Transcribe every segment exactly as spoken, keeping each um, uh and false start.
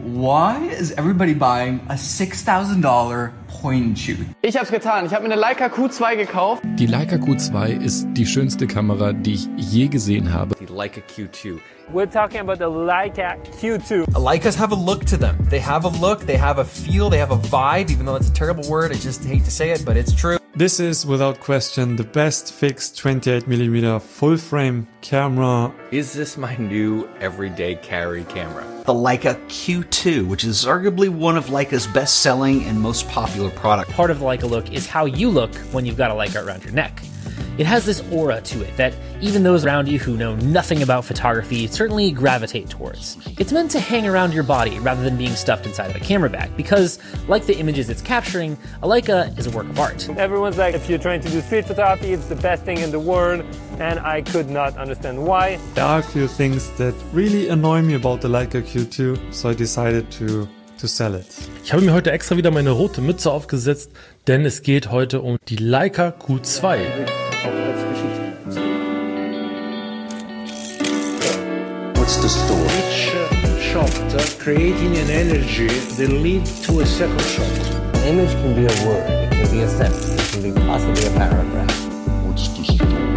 why is everybody buying a six thousand dollars point and shoot? Ich hab's getan. Ich habe mir eine Leica Q zwei gekauft. Die Leica Q zwei ist die schönste Kamera, die ich je gesehen habe. Die Leica Q zwei. We're talking about the Leica Q zwei. Leicas have a look to them. They have a look, they have a feel, they have a vibe, even though it's a terrible word. I just hate to say it, but it's true. This is, without question, the best fixed twenty-eight millimeter full-frame camera. Is this my new everyday carry camera? The Leica Q two, which is arguably one of Leica's best-selling and most popular products. Part of the Leica look is how you look when you've got a Leica around your neck. It has this aura to it that even those around you who know nothing about photography certainly gravitate towards. It's meant to hang around your body rather than being stuffed inside of a camera bag because, like the images it's capturing, a Leica is a work of art. Everyone's like, if you're trying to do street photography, it's the best thing in the world, and I could not understand why. There are a few things that really annoy me about the Leica Q two, so I decided to to sell it. Ich habe mir heute extra wieder meine rote Mütze aufgesetzt, denn es geht heute um die Leica Q zwei. What's the story? Each shot creating an energy that leads to a second shot. An image can be a word, it can be a sentence, it can be possibly a paragraph. What's the story?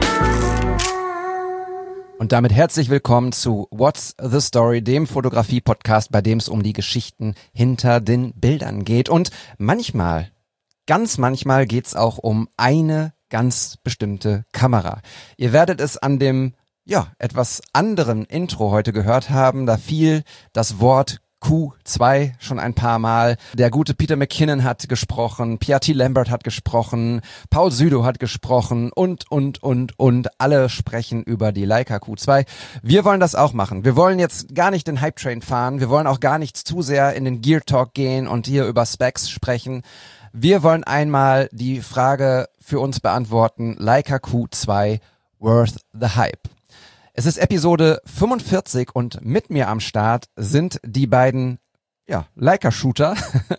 Und damit herzlich willkommen zu What's the Story, dem Fotografie-Podcast, bei dem es um die Geschichten hinter den Bildern geht. Und manchmal, ganz manchmal geht's auch um eine ganz bestimmte Kamera. Ihr werdet es an dem, ja, etwas anderen Intro heute gehört haben. Da fiel das Wort Q zwei schon ein paar Mal. Der gute Peter McKinnon hat gesprochen, P R T Lambert hat gesprochen, Paul Südow hat gesprochen und, und, und, und alle sprechen über die Leica Q zwei. Wir wollen das auch machen. Wir wollen jetzt gar nicht den Hype-Train fahren. Wir wollen auch gar nicht zu sehr in den Gear Talk gehen und hier über Specs sprechen. Wir wollen einmal die Frage für uns beantworten, Leica Q zwei worth the hype? Es ist Episode fünfundvierzig und mit mir am Start sind die beiden, ja, Leica-Shooter,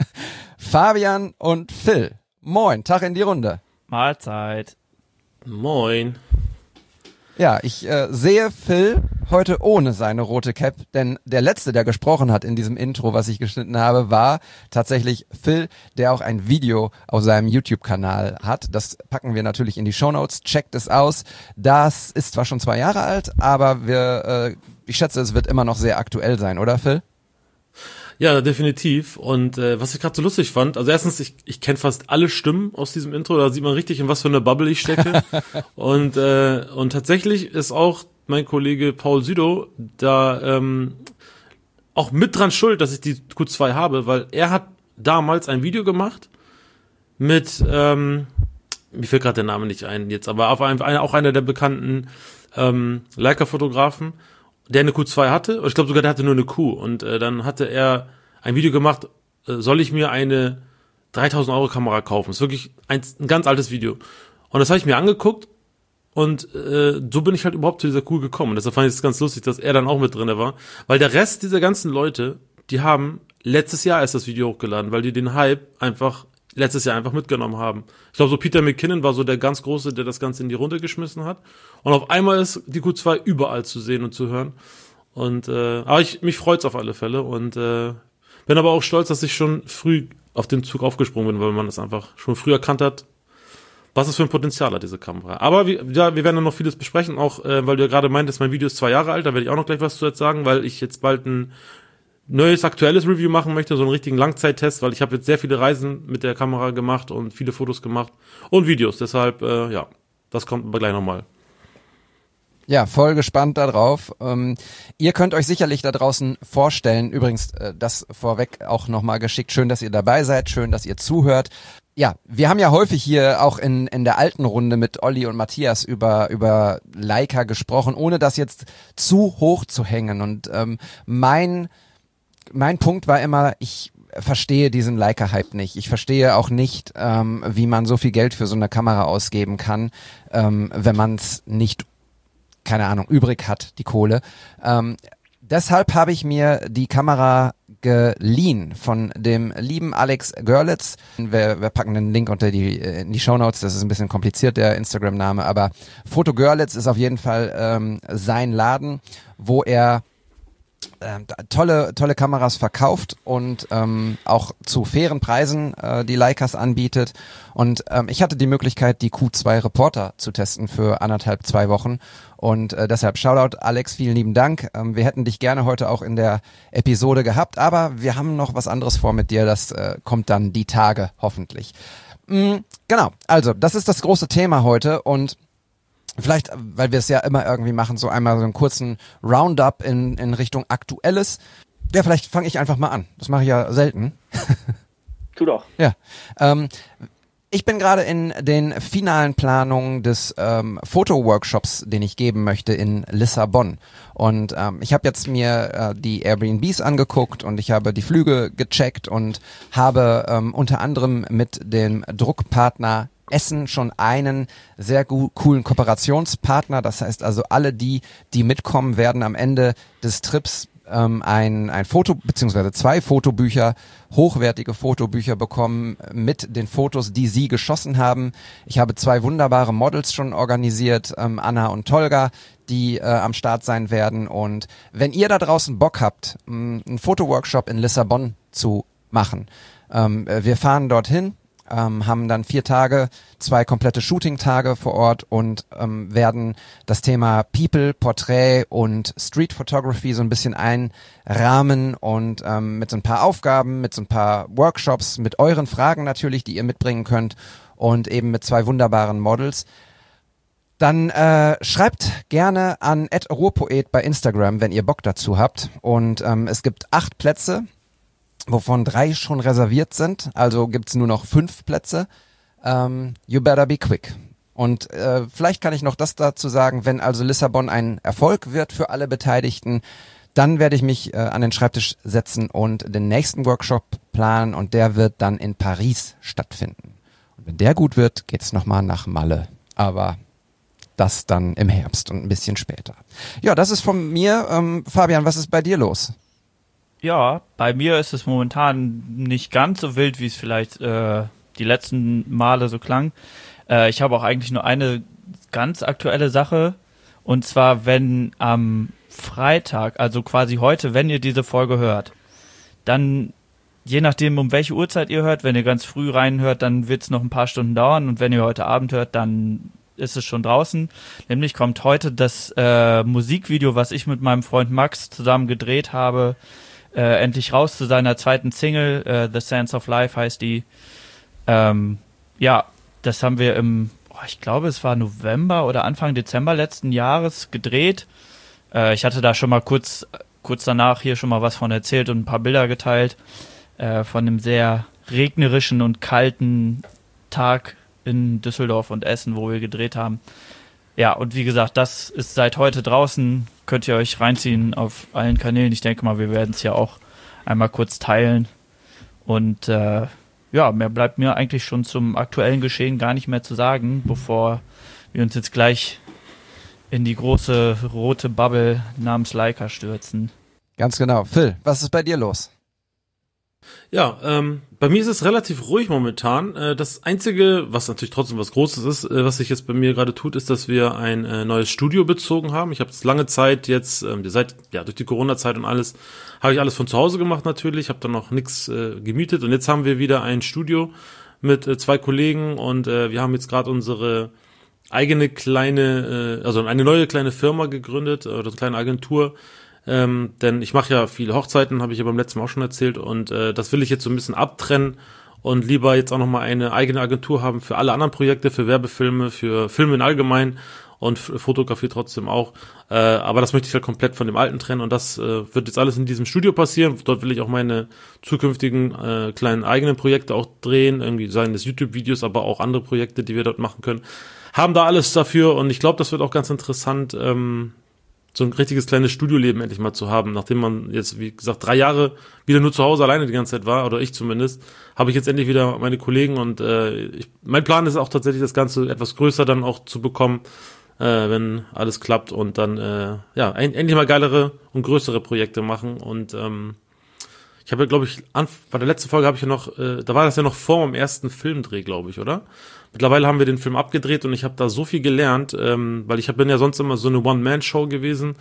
Fabian und Phil. Moin, Tag in die Runde. Mahlzeit. Moin. Ja, ich äh, sehe Phil heute ohne seine rote Cap, denn der letzte, der gesprochen hat in diesem Intro, was ich geschnitten habe, war tatsächlich Phil, der auch ein Video auf seinem YouTube-Kanal hat. Das packen wir natürlich in die Shownotes. Checkt es aus. Das ist zwar schon zwei Jahre alt, aber wir, äh, ich schätze, es wird immer noch sehr aktuell sein, oder Phil? Ja, definitiv. Und äh, was ich gerade so lustig fand, also erstens, ich, ich kenne fast alle Stimmen aus diesem Intro, da sieht man richtig, in was für eine Bubble ich stecke. und äh, und tatsächlich ist auch mein Kollege Paul Südow da ähm, auch mit dran schuld, dass ich die Q zwei habe, weil er hat damals ein Video gemacht mit, ähm, mir fällt gerade der Name nicht ein jetzt, aber auf ein, auch einer der bekannten ähm, Leica-Fotografen, der eine Q zwei hatte, ich glaube sogar, der hatte nur eine Q, und äh, dann hatte er ein Video gemacht, äh, soll ich mir eine dreitausend Euro Kamera kaufen? Das ist wirklich ein, ein ganz altes Video. Und das habe ich mir angeguckt, und äh, so bin ich halt überhaupt zu dieser Q gekommen. Und deshalb fand ich es ganz lustig, dass er dann auch mit drin war, weil der Rest dieser ganzen Leute, die haben letztes Jahr erst das Video hochgeladen, weil die den Hype einfach letztes Jahr einfach mitgenommen haben. Ich glaube, so Peter McKinnon war so der ganz Große, der das Ganze in die Runde geschmissen hat. Und auf einmal ist die Q zwei überall zu sehen und zu hören. Und äh, aber ich, mich freut's auf alle Fälle, und äh, bin aber auch stolz, dass ich schon früh auf den Zug aufgesprungen bin, weil man das einfach schon früh erkannt hat, was es für ein Potenzial hat, diese Kamera. Aber wir, ja, wir werden dann noch vieles besprechen, auch äh, weil du ja gerade meintest, mein Video ist zwei Jahre alt, da werde ich auch noch gleich was zu jetzt sagen, weil ich jetzt bald ein neues, aktuelles Review machen möchte, so einen richtigen Langzeittest, weil ich habe jetzt sehr viele Reisen mit der Kamera gemacht und viele Fotos gemacht und Videos. Deshalb, äh, ja, das kommt aber gleich nochmal. Ja, voll gespannt darauf. Ähm, ihr könnt euch sicherlich da draußen vorstellen, übrigens äh, das vorweg auch nochmal geschickt, schön, dass ihr dabei seid, schön, dass ihr zuhört. Ja, wir haben ja häufig hier auch in in der alten Runde mit Olli und Matthias über über Leica gesprochen, ohne das jetzt zu hoch zu hängen. Und ähm, mein mein Punkt war immer, ich verstehe diesen Leica-Hype nicht. Ich verstehe auch nicht, ähm, wie man so viel Geld für so eine Kamera ausgeben kann, ähm, wenn man es nicht, keine Ahnung, übrig hat, die Kohle. Ähm, deshalb habe ich mir die Kamera geliehen von dem lieben Alex Görlitz. Wir, wir packen den Link unter die in die Shownotes. Das ist ein bisschen kompliziert, der Instagram-Name, aber Foto Görlitz ist auf jeden Fall ähm, sein Laden, wo er äh, tolle, tolle Kameras verkauft und ähm, auch zu fairen Preisen äh, die Leicas anbietet. Und ähm, ich hatte die Möglichkeit, die Q zwei Reporter zu testen für anderthalb, zwei Wochen. Und äh, deshalb Shoutout, Alex, vielen lieben Dank. Ähm, wir hätten dich gerne heute auch in der Episode gehabt, aber wir haben noch was anderes vor mit dir. Das äh, kommt dann die Tage, hoffentlich. Mhm, genau, also das ist das große Thema heute und vielleicht, weil wir es ja immer irgendwie machen, so einmal so einen kurzen Roundup in, in Richtung Aktuelles. Ja, vielleicht fange ich einfach mal an. Das mache ich ja selten. Tu doch. Ja. Ähm, ich bin gerade in den finalen Planungen des ähm, Fotoworkshops, den ich geben möchte in Lissabon. Und ähm, ich habe jetzt mir äh, die Airbnbs angeguckt und ich habe die Flüge gecheckt und habe ähm, unter anderem mit dem Druckpartner Essen schon einen sehr gu- coolen Kooperationspartner. Das heißt also, alle die, die mitkommen, werden am Ende des Trips ähm, ein, ein Foto, beziehungsweise zwei Fotobücher, hochwertige Fotobücher bekommen mit den Fotos, die sie geschossen haben. Ich habe zwei wunderbare Models schon organisiert, ähm, Anna und Tolga, die äh, am Start sein werden. Und wenn ihr da draußen Bock habt, mh, einen Fotoworkshop in Lissabon zu machen, ähm, wir fahren dorthin, Ähm, haben dann vier Tage, zwei komplette Shooting-Tage vor Ort und ähm, werden das Thema People, Porträt und Street Photography so ein bisschen einrahmen und ähm, mit so ein paar Aufgaben, mit so ein paar Workshops, mit euren Fragen natürlich, die ihr mitbringen könnt und eben mit zwei wunderbaren Models. Dann äh, schreibt gerne an at ruhrpoet bei Instagram, wenn ihr Bock dazu habt. Und ähm, es gibt acht Plätze, wovon drei schon reserviert sind, also gibt's nur noch fünf Plätze. Um, you better be quick. Und äh, vielleicht kann ich noch das dazu sagen, wenn also Lissabon ein Erfolg wird für alle Beteiligten, dann werde ich mich äh, an den Schreibtisch setzen und den nächsten Workshop planen und der wird dann in Paris stattfinden. Und wenn der gut wird, geht's nochmal nach Malle. Aber das dann im Herbst und ein bisschen später. Ja, das ist von mir. Ähm, Fabian, was ist bei dir los? Ja, bei mir ist es momentan nicht ganz so wild, wie es vielleicht äh, die letzten Male so klang. Äh, ich habe auch eigentlich nur eine ganz aktuelle Sache. Und zwar, wenn am Freitag, also quasi heute, wenn ihr diese Folge hört, dann, je nachdem, um welche Uhrzeit ihr hört, wenn ihr ganz früh reinhört, dann wird es noch ein paar Stunden dauern. Und wenn ihr heute Abend hört, dann ist es schon draußen. Nämlich kommt heute das äh, Musikvideo, was ich mit meinem Freund Max zusammen gedreht habe, Äh, endlich raus zu seiner zweiten Single, äh, The Sands of Life heißt die. Ähm, ja, das haben wir im, oh, ich glaube es war November oder Anfang Dezember letzten Jahres gedreht. Äh, ich hatte da schon mal kurz, kurz danach hier schon mal was von erzählt und ein paar Bilder geteilt äh, von einem sehr regnerischen und kalten Tag in Düsseldorf und Essen, wo wir gedreht haben. Ja, und wie gesagt, das ist seit heute draußen, könnt ihr euch reinziehen auf allen Kanälen. Ich denke mal, wir werden es ja auch einmal kurz teilen. Und äh, ja, mehr bleibt mir eigentlich schon zum aktuellen Geschehen gar nicht mehr zu sagen, bevor wir uns jetzt gleich in die große rote Bubble namens Leica stürzen. Ganz genau. Phil, was ist bei dir los? Ja, ähm, bei mir ist es relativ ruhig momentan. Äh, das Einzige, was natürlich trotzdem was Großes ist, äh, was sich jetzt bei mir gerade tut, ist, dass wir ein äh, neues Studio bezogen haben. Ich habe es lange Zeit jetzt, ähm, seit ja durch die Corona-Zeit und alles, habe ich alles von zu Hause gemacht natürlich, habe dann noch nichts äh, gemietet und jetzt haben wir wieder ein Studio mit äh, zwei Kollegen und äh, wir haben jetzt gerade unsere eigene kleine, äh, also eine neue kleine Firma gegründet, oder eine kleine Agentur. Ähm, denn ich mache ja viele Hochzeiten, habe ich ja beim letzten Mal auch schon erzählt und äh, das will ich jetzt so ein bisschen abtrennen und lieber jetzt auch nochmal eine eigene Agentur haben für alle anderen Projekte, für Werbefilme, für Filme in allgemein und für Fotografie trotzdem auch. Äh, aber das möchte ich halt komplett von dem alten trennen und das äh, wird jetzt alles in diesem Studio passieren. Dort will ich auch meine zukünftigen äh, kleinen eigenen Projekte auch drehen, irgendwie seien das YouTube-Videos, aber auch andere Projekte, die wir dort machen können. Haben da alles dafür und ich glaube, das wird auch ganz interessant, ähm, so ein richtiges kleines Studioleben endlich mal zu haben. Nachdem man jetzt, wie gesagt, drei Jahre wieder nur zu Hause alleine die ganze Zeit war, oder ich zumindest, habe ich jetzt endlich wieder meine Kollegen und äh, ich, mein Plan ist auch tatsächlich, das Ganze etwas größer dann auch zu bekommen, äh, wenn alles klappt und dann äh, ja ein, endlich mal geilere und größere Projekte machen und ähm, ich habe ja, glaube ich, an, bei der letzten Folge habe ich ja noch, äh, da war das ja noch vor meinem ersten Filmdreh, glaube ich, oder? Mittlerweile haben wir den Film abgedreht und ich habe da so viel gelernt, ähm, weil ich hab, bin ja sonst immer so eine One-Man-Show gewesen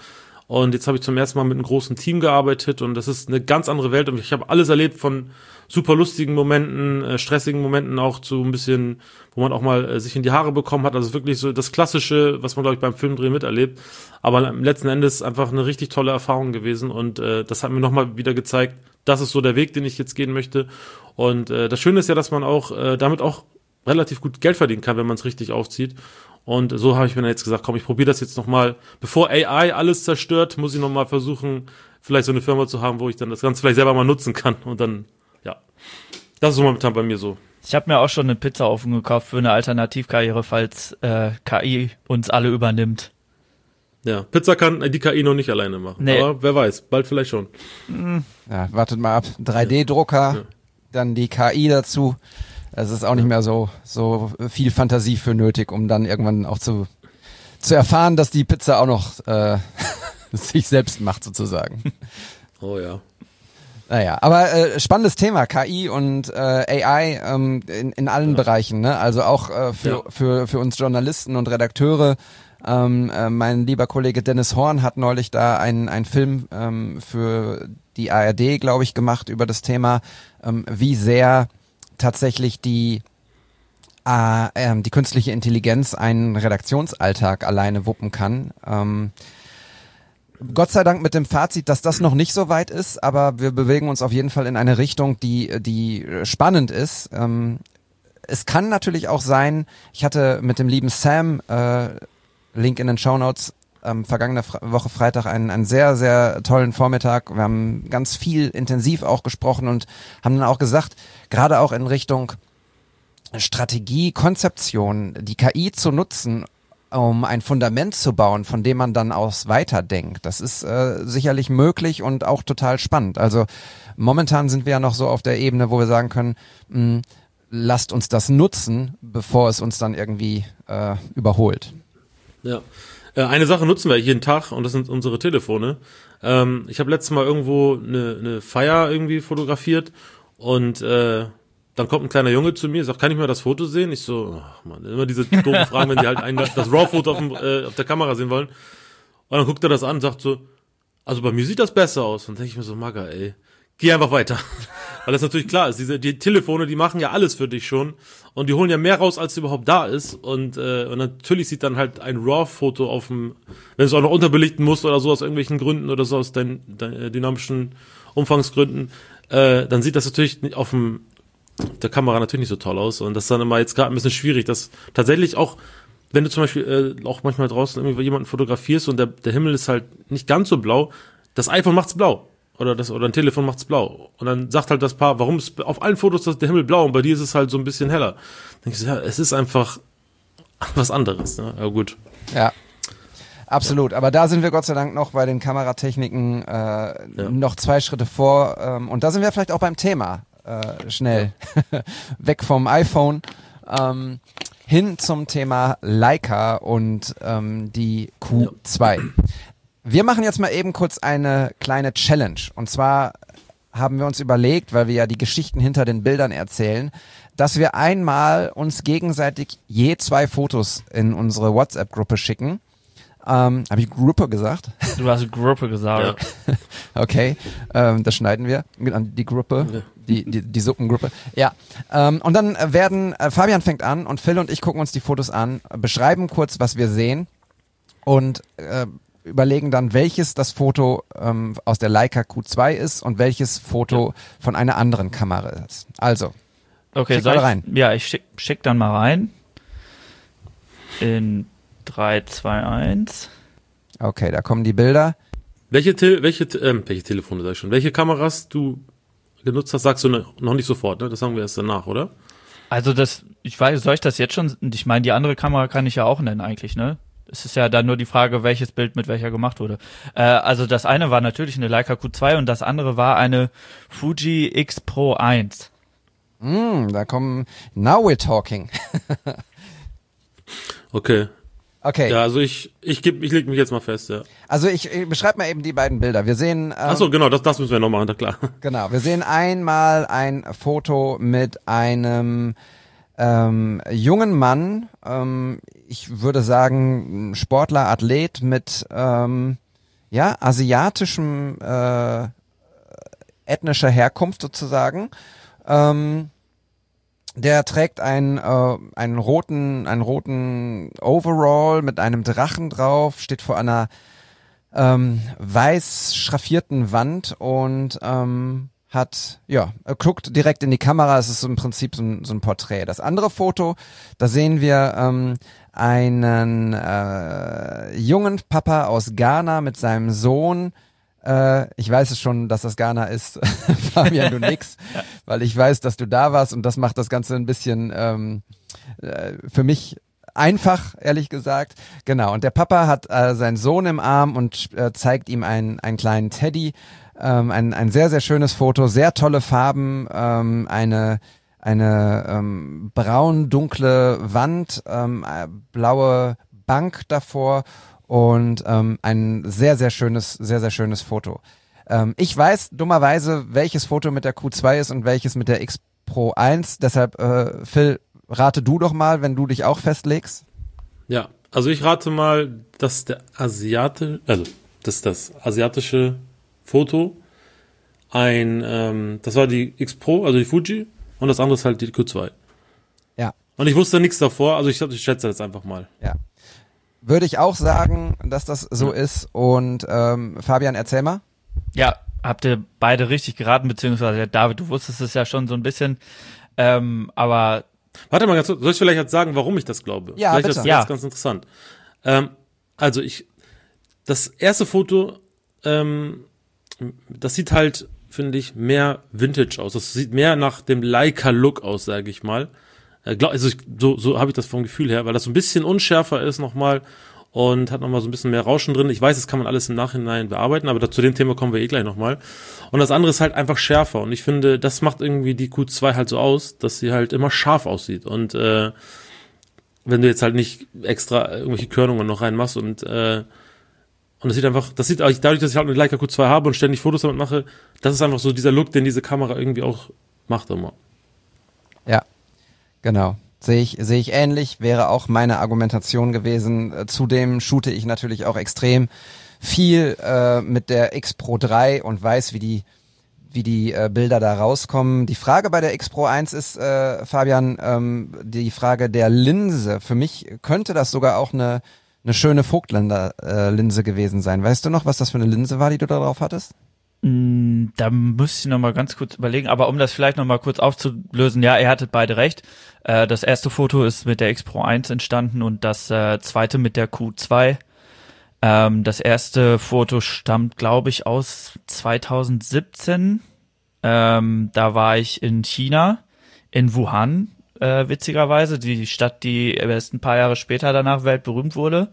Und jetzt habe ich zum ersten Mal mit einem großen Team gearbeitet und das ist eine ganz andere Welt und ich habe alles erlebt von super lustigen Momenten, äh, stressigen Momenten auch zu ein bisschen, wo man auch mal äh, sich in die Haare bekommen hat. Also wirklich so das Klassische, was man, glaube ich, beim Filmdrehen miterlebt. Aber letzten Endes einfach eine richtig tolle Erfahrung gewesen und äh, das hat mir nochmal wieder gezeigt, das ist so der Weg, den ich jetzt gehen möchte. Und äh, das Schöne ist ja, dass man auch äh, damit auch relativ gut Geld verdienen kann, wenn man es richtig aufzieht. Und so habe ich mir dann jetzt gesagt, komm, ich probiere das jetzt nochmal. Bevor A I alles zerstört, muss ich nochmal versuchen, vielleicht so eine Firma zu haben, wo ich dann das Ganze vielleicht selber mal nutzen kann. Und dann, ja, das ist so momentan bei mir so. Ich habe mir auch schon eine Pizzaofen gekauft für eine Alternativkarriere, falls äh, K I uns alle übernimmt. Ja, Pizza kann die K I noch nicht alleine machen. Nee. Aber wer weiß, bald vielleicht schon. Ja, wartet mal ab. drei D Drucker, ja. Dann die K I dazu. Es ist auch nicht mehr so so viel Fantasie für nötig, um dann irgendwann auch zu zu erfahren, dass die Pizza auch noch äh, sich selbst macht sozusagen. Oh ja. Naja, aber äh, spannendes Thema, K I und äh, A I ähm, in, in allen ja. Bereichen, ne? Also auch äh, für, ja. für, für uns Journalisten und Redakteure. Ähm, äh, mein lieber Kollege Dennis Horn hat neulich da einen, einen Film ähm, für die A R D, glaube ich, gemacht über das Thema, ähm, wie sehr tatsächlich die äh, äh, die künstliche Intelligenz einen Redaktionsalltag alleine wuppen kann. Ähm, Gott sei Dank mit dem Fazit, dass das noch nicht so weit ist, aber wir bewegen uns auf jeden Fall in eine Richtung, die die spannend ist. Ähm, es kann natürlich auch sein, ich hatte mit dem lieben Sam, äh, Link in den Shownotes, ähm, vergangene Fre- Woche Freitag einen, einen sehr, sehr tollen Vormittag. Wir haben ganz viel intensiv auch gesprochen und haben dann auch gesagt, gerade auch in Richtung Strategie, Konzeption, die K I zu nutzen, um ein Fundament zu bauen, von dem man dann aus weiterdenkt. Das ist äh, sicherlich möglich und auch total spannend. Also momentan sind wir ja noch so auf der Ebene, wo wir sagen können, mh, lasst uns das nutzen, bevor es uns dann irgendwie äh, überholt. Ja, äh, eine Sache nutzen wir jeden Tag und das sind unsere Telefone. Ähm, ich habe letztes Mal irgendwo eine, eine Feier irgendwie fotografiert und äh, dann kommt ein kleiner Junge zu mir, sagt, kann ich mal das Foto sehen? Ich so, ach man, immer diese doofen Fragen, wenn die halt ein, das RAW-Foto auf, dem, äh, auf der Kamera sehen wollen. Und dann guckt er das an und sagt so, also bei mir sieht das besser aus. Und dann denke ich mir so, Maga, ey, geh einfach weiter. Weil das natürlich klar ist, diese die Telefone, die machen ja alles für dich schon. Und die holen ja mehr raus, als überhaupt da ist. Und, äh, und natürlich sieht dann halt ein RAW-Foto auf dem, wenn du es auch noch unterbelichten musst oder so aus irgendwelchen Gründen oder so aus deinen, deinen dynamischen Umfangsgründen, äh, dann sieht das natürlich auf dem der Kamera natürlich nicht so toll aus und das ist dann immer jetzt gerade ein bisschen schwierig, dass tatsächlich auch, wenn du zum Beispiel äh, auch manchmal draußen irgendwie jemanden fotografierst und der, der Himmel ist halt nicht ganz so blau, das iPhone macht's blau oder das oder ein Telefon macht's blau und dann sagt halt das Paar, warum ist auf allen Fotos das der Himmel blau und bei dir ist es halt so ein bisschen heller. Dann denke ich so, ja, es ist einfach was anderes, ne? Aber gut. Ja. Absolut, aber da sind wir Gott sei Dank noch bei den Kameratechniken äh, ja. noch zwei Schritte vor ähm, und da sind wir vielleicht auch beim Thema. Äh, schnell ja. weg vom iPhone ähm, hin zum Thema Leica und ähm, die Q zwei. Ja. Wir machen jetzt mal eben kurz eine kleine Challenge und zwar haben wir uns überlegt, weil wir ja die Geschichten hinter den Bildern erzählen, dass wir einmal uns gegenseitig je zwei Fotos in unsere WhatsApp-Gruppe schicken. Ähm, habe ich Gruppe gesagt? Du hast Gruppe gesagt. Ja. Okay, ähm, das schneiden wir. Die Gruppe, ja. die, die, die Suppengruppe. Ja, ähm, und dann werden, äh, Fabian fängt an und Phil und ich gucken uns die Fotos an, beschreiben kurz, was wir sehen und äh, überlegen dann, welches das Foto ähm, aus der Leica Q zwei ist und welches Foto ja. von einer anderen Kamera ist. Also, okay, schick mal ich, rein. Ja, ich schick, schick dann mal rein. In drei, zwei, eins. Okay, da kommen die Bilder. Welche, Te- welche, ähm, welche Telefone sag ich schon? Welche Kameras du genutzt hast, sagst du ne, noch nicht sofort, ne? Das sagen wir erst danach, oder? Also das, ich weiß, soll ich das jetzt schon, ich meine, die andere Kamera kann ich ja auch nennen eigentlich, ne? Es ist ja dann nur die Frage, welches Bild mit welcher gemacht wurde. Äh, also das eine war natürlich eine Leica Q zwei und das andere war eine Fuji X Pro eins. Mm, da kommen, now we're talking. Okay. Okay. Ja, also ich ich geb, ich leg mich jetzt mal fest, ja. Also ich, ich beschreibe mal eben die beiden Bilder. Wir sehen. Ähm, Ach so, genau, das, das müssen wir noch machen, na klar. Genau, wir sehen einmal ein Foto mit einem ähm, jungen Mann. Ähm, ich würde sagen Sportler, Athlet mit ähm, ja, asiatischem äh, ethnischer Herkunft sozusagen. Ähm, der trägt einen, äh, einen roten, einen roten Overall mit einem Drachen drauf, steht vor einer ähm, weiß schraffierten Wand und ähm, hat, ja, er guckt direkt in die Kamera. Es ist so im Prinzip so ein, so ein Porträt. Das andere Foto, da sehen wir ähm, einen äh, jungen Papa aus Ghana mit seinem Sohn. Äh, ich weiß es schon, dass das Ghana ist, Fabian, du nix, ja. Weil ich weiß, dass du da warst und das macht das Ganze ein bisschen ähm, äh, für mich einfach, ehrlich gesagt. Genau, und der Papa hat äh, seinen Sohn im Arm und äh, zeigt ihm einen, einen kleinen Teddy. Ähm, ein, ein sehr, sehr schönes Foto, sehr tolle Farben, ähm, eine eine ähm, braun-dunkle Wand, ähm, äh, blaue Bank davor und ähm, ein sehr, sehr schönes, sehr, sehr schönes Foto. Ähm, ich weiß dummerweise, welches Foto mit der Q zwei ist und welches mit der X Pro eins, deshalb äh, Phil, rate du doch mal, wenn du dich auch festlegst. Ja, also ich rate mal, dass der Asiate, also dass das asiatische Foto ein, ähm, das war die X Pro, also die Fuji, und das andere ist halt die Q zwei. Ja. Und ich wusste nichts davor, also ich, ich schätze jetzt einfach mal. Ja. Würde ich auch sagen, dass das so ja. ist. Und ähm, Fabian, erzähl mal. Ja, habt ihr beide richtig geraten, beziehungsweise David, du wusstest es ja schon so ein bisschen, ähm, aber warte mal ganz kurz, soll ich vielleicht jetzt sagen, warum ich das glaube? Ja, vielleicht bitte. ist das ja. ganz, ganz interessant. Ähm, also ich, das erste Foto, ähm, das sieht halt, finde ich, mehr Vintage aus. Das sieht mehr nach dem Leica-Look aus, sage ich mal. Äh, glaub, also ich, so, so habe ich das vom Gefühl her, weil das so ein bisschen unschärfer ist nochmal und hat nochmal so ein bisschen mehr Rauschen drin. Ich weiß, das kann man alles im Nachhinein bearbeiten, aber da, zu dem Thema kommen wir eh gleich nochmal. Und das andere ist halt einfach schärfer. Und ich finde, das macht irgendwie die Q zwei halt so aus, dass sie halt immer scharf aussieht. Und äh, wenn du jetzt halt nicht extra irgendwelche Körnungen noch reinmachst und äh, und das sieht einfach, das sieht dadurch, dass ich halt eine Leica Q zwei habe und ständig Fotos damit mache, das ist einfach so dieser Look, den diese Kamera irgendwie auch macht immer. Ja, genau. Sehe ich, sehe ich ähnlich, wäre auch meine Argumentation gewesen. Zudem shoote ich natürlich auch extrem viel äh, mit der X Pro drei und weiß, wie die wie die äh, Bilder da rauskommen. Die Frage bei der X Pro eins ist, äh, Fabian, ähm, die Frage der Linse. Für mich könnte das sogar auch eine eine schöne Vogtländer-Linse äh, gewesen sein. Weißt du noch, was das für eine Linse war, die du da drauf hattest? Mm, da müsste ich noch mal ganz kurz überlegen, aber um das vielleicht noch mal kurz aufzulösen, ja, ihr hattet beide recht. Äh, das erste Foto ist mit der X Pro eins entstanden und das äh, zweite mit der Q zwei. Ähm, das erste Foto stammt, glaube ich, aus zweitausendsiebzehn. Ähm, da war ich in China, in Wuhan, Äh, witzigerweise, die Stadt, die erst ein paar Jahre später danach weltberühmt wurde.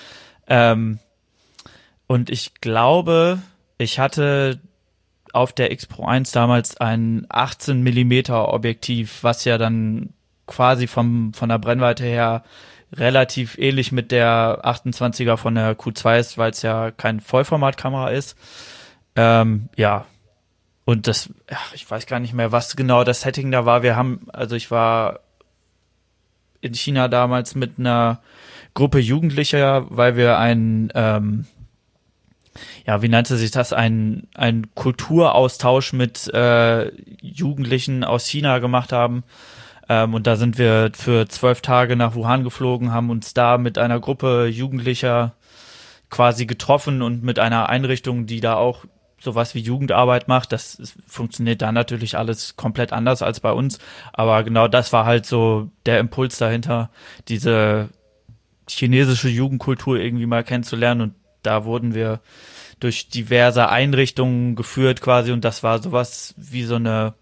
Ähm, und ich glaube, ich hatte auf der X Pro eins damals ein achtzehn Millimeter Objektiv, was ja dann quasi vom von der Brennweite her relativ ähnlich mit der achtundzwanziger von der Q zwei ist, weil es ja kein Vollformatkamera ist. Ähm, ja, und das, ach, ich weiß gar nicht mehr, was genau das Setting da war. Wir haben, also ich war in China damals mit einer Gruppe Jugendlicher, weil wir ein, ähm, ja, wie nannte sich das, ein, ein Kulturaustausch mit äh, Jugendlichen aus China gemacht haben. Ähm, und da sind wir für zwölf Tage nach Wuhan geflogen, haben uns da mit einer Gruppe Jugendlicher quasi getroffen und mit einer Einrichtung, die da auch sowas wie Jugendarbeit macht. Das funktioniert da natürlich alles komplett anders als bei uns, aber genau das war halt so der Impuls dahinter, diese chinesische Jugendkultur irgendwie mal kennenzulernen, und da wurden wir durch diverse Einrichtungen geführt quasi, und das war sowas wie so eine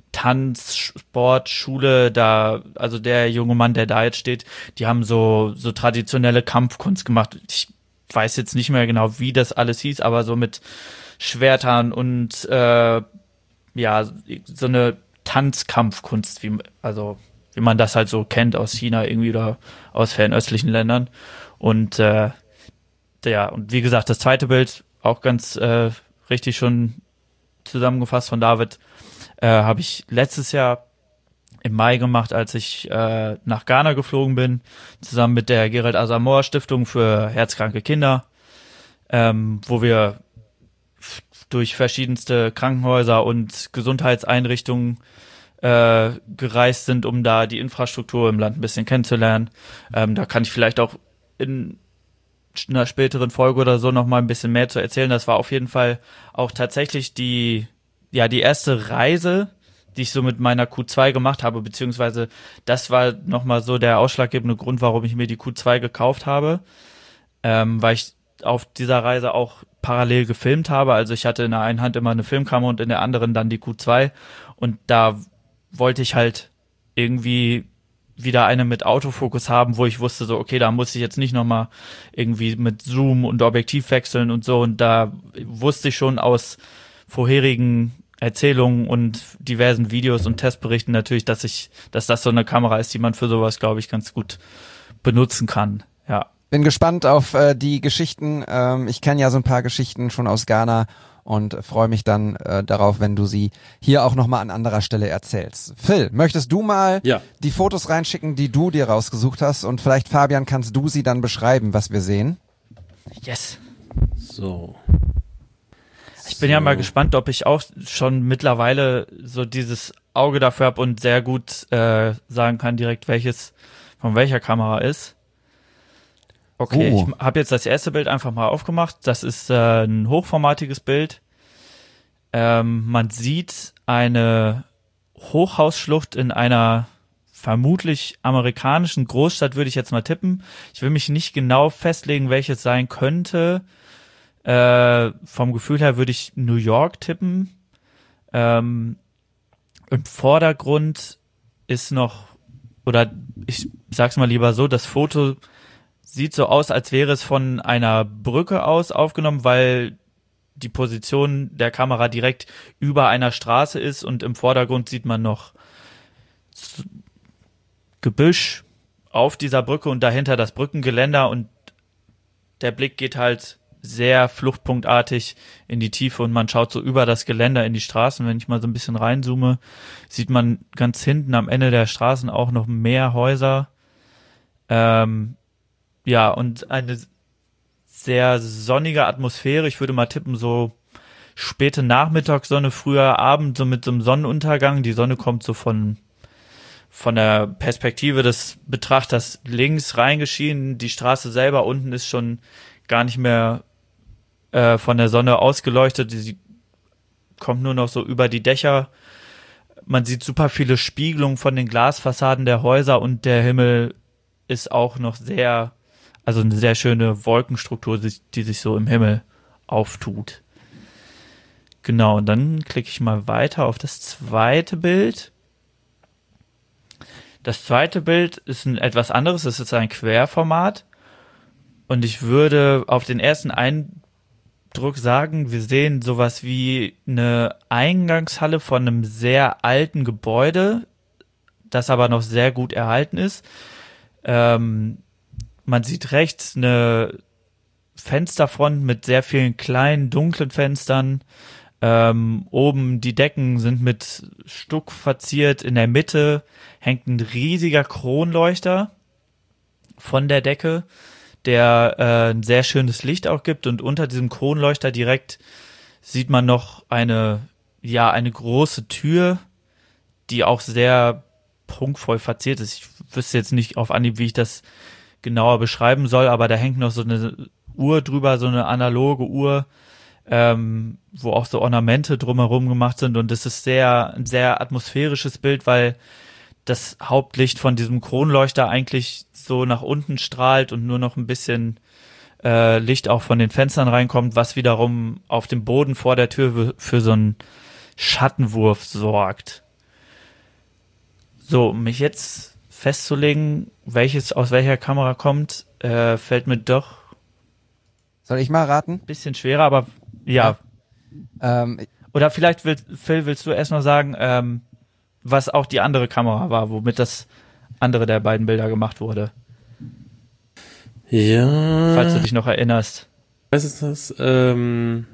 Tanzsportschule, da, also der junge Mann, der da jetzt steht, die haben so so traditionelle Kampfkunst gemacht. Ich weiß jetzt nicht mehr genau, wie das alles hieß, aber so mit Schwertern und äh, ja, so eine Tanzkampfkunst, wie, also wie man das halt so kennt aus China irgendwie oder aus fernöstlichen Ländern. Und äh, ja, und wie gesagt, das zweite Bild, auch ganz äh, richtig schon zusammengefasst von David, äh, habe ich letztes Jahr im Mai gemacht, als ich äh, nach Ghana geflogen bin, zusammen mit der Gerald Asamoah Stiftung für herzkranke Kinder. ähm, wo wir f- durch verschiedenste Krankenhäuser und Gesundheitseinrichtungen äh, gereist sind, um da die Infrastruktur im Land ein bisschen kennenzulernen. Ähm, da kann ich vielleicht auch in einer späteren Folge oder so noch mal ein bisschen mehr zu erzählen. Das war auf jeden Fall auch tatsächlich die, ja, die erste Reise, die ich so mit meiner Q zwei gemacht habe, beziehungsweise das war noch mal so der ausschlaggebende Grund, warum ich mir die Q zwei gekauft habe, ähm, weil ich auf dieser Reise auch parallel gefilmt habe. Also ich hatte in der einen Hand immer eine Filmkamera und in der anderen dann die Q zwei und da wollte ich halt irgendwie wieder eine mit Autofokus haben, wo ich wusste so, okay, da muss ich jetzt nicht nochmal irgendwie mit Zoom und Objektiv wechseln und so. Und da wusste ich schon aus vorherigen Erzählungen und diversen Videos und Testberichten natürlich, dass ich, dass das so eine Kamera ist, die man für sowas, glaube ich, ganz gut benutzen kann. Ja. Bin gespannt auf äh, die Geschichten. Ähm, ich kenne ja so ein paar Geschichten schon aus Ghana und freue mich dann äh, darauf, wenn du sie hier auch nochmal an anderer Stelle erzählst. Phil, möchtest du mal ja. die Fotos reinschicken, die du dir rausgesucht hast? Und vielleicht, Fabian, kannst du sie dann beschreiben, was wir sehen? Yes. So. Ich bin so. ja mal gespannt, ob ich auch schon mittlerweile so dieses Auge dafür habe und sehr gut äh, sagen kann direkt, welches von welcher Kamera ist. Okay, oh. Ich habe jetzt das erste Bild einfach mal aufgemacht. Das ist äh, ein hochformatiges Bild. Ähm, man sieht eine Hochhausschlucht in einer vermutlich amerikanischen Großstadt, würde ich jetzt mal tippen. Ich will mich nicht genau festlegen, welches sein könnte. Äh, vom Gefühl her würde ich New York tippen. Ähm, im Vordergrund ist noch, oder ich sag's mal lieber so, das Foto sieht so aus, als wäre es von einer Brücke aus aufgenommen, weil die Position der Kamera direkt über einer Straße ist und im Vordergrund sieht man noch Gebüsch auf dieser Brücke und dahinter das Brückengeländer und der Blick geht halt sehr fluchtpunktartig in die Tiefe und man schaut so über das Geländer in die Straßen. Wenn ich mal so ein bisschen reinzoome, sieht man ganz hinten am Ende der Straßen auch noch mehr Häuser. Ähm, Ja, und eine sehr sonnige Atmosphäre. Ich würde mal tippen, so späte Nachmittagssonne, früher Abend, so mit so einem Sonnenuntergang. Die Sonne kommt so von, von der Perspektive des Betrachters links reingeschienen. Die Straße selber unten ist schon gar nicht mehr äh, von der Sonne ausgeleuchtet. Sie kommt nur noch so über die Dächer. Man sieht super viele Spiegelungen von den Glasfassaden der Häuser und der Himmel ist auch noch sehr... Also eine sehr schöne Wolkenstruktur, die sich so im Himmel auftut. Genau, und dann klicke ich mal weiter auf das zweite Bild. Das zweite Bild ist ein etwas anderes, es ist ein Querformat. Und ich würde auf den ersten Eindruck sagen, wir sehen sowas wie eine Eingangshalle von einem sehr alten Gebäude, das aber noch sehr gut erhalten ist. Ähm, Man sieht rechts eine Fensterfront mit sehr vielen kleinen, dunklen Fenstern. Ähm, oben die Decken sind mit Stuck verziert. In der Mitte hängt ein riesiger Kronleuchter von der Decke, der äh, ein sehr schönes Licht auch gibt. Und unter diesem Kronleuchter direkt sieht man noch eine, ja, eine große Tür, die auch sehr prunkvoll verziert ist. Ich wüsste jetzt nicht auf Anhieb, wie ich das genauer beschreiben soll, aber da hängt noch so eine Uhr drüber, so eine analoge Uhr, ähm, wo auch so Ornamente drumherum gemacht sind und das ist sehr, ein sehr atmosphärisches Bild, weil das Hauptlicht von diesem Kronleuchter eigentlich so nach unten strahlt und nur noch ein bisschen äh, Licht auch von den Fenstern reinkommt, was wiederum auf dem Boden vor der Tür für so einen Schattenwurf sorgt. So, um mich jetzt festzulegen, welches aus welcher Kamera kommt, äh, fällt mir doch. Soll ich mal raten? Bisschen schwerer, aber ja. ja. Ähm, Oder vielleicht willst, Phil, willst du erst noch sagen, ähm, was auch die andere Kamera war, womit das andere der beiden Bilder gemacht wurde. Ja. Falls du dich noch erinnerst. Was ist das? Ähm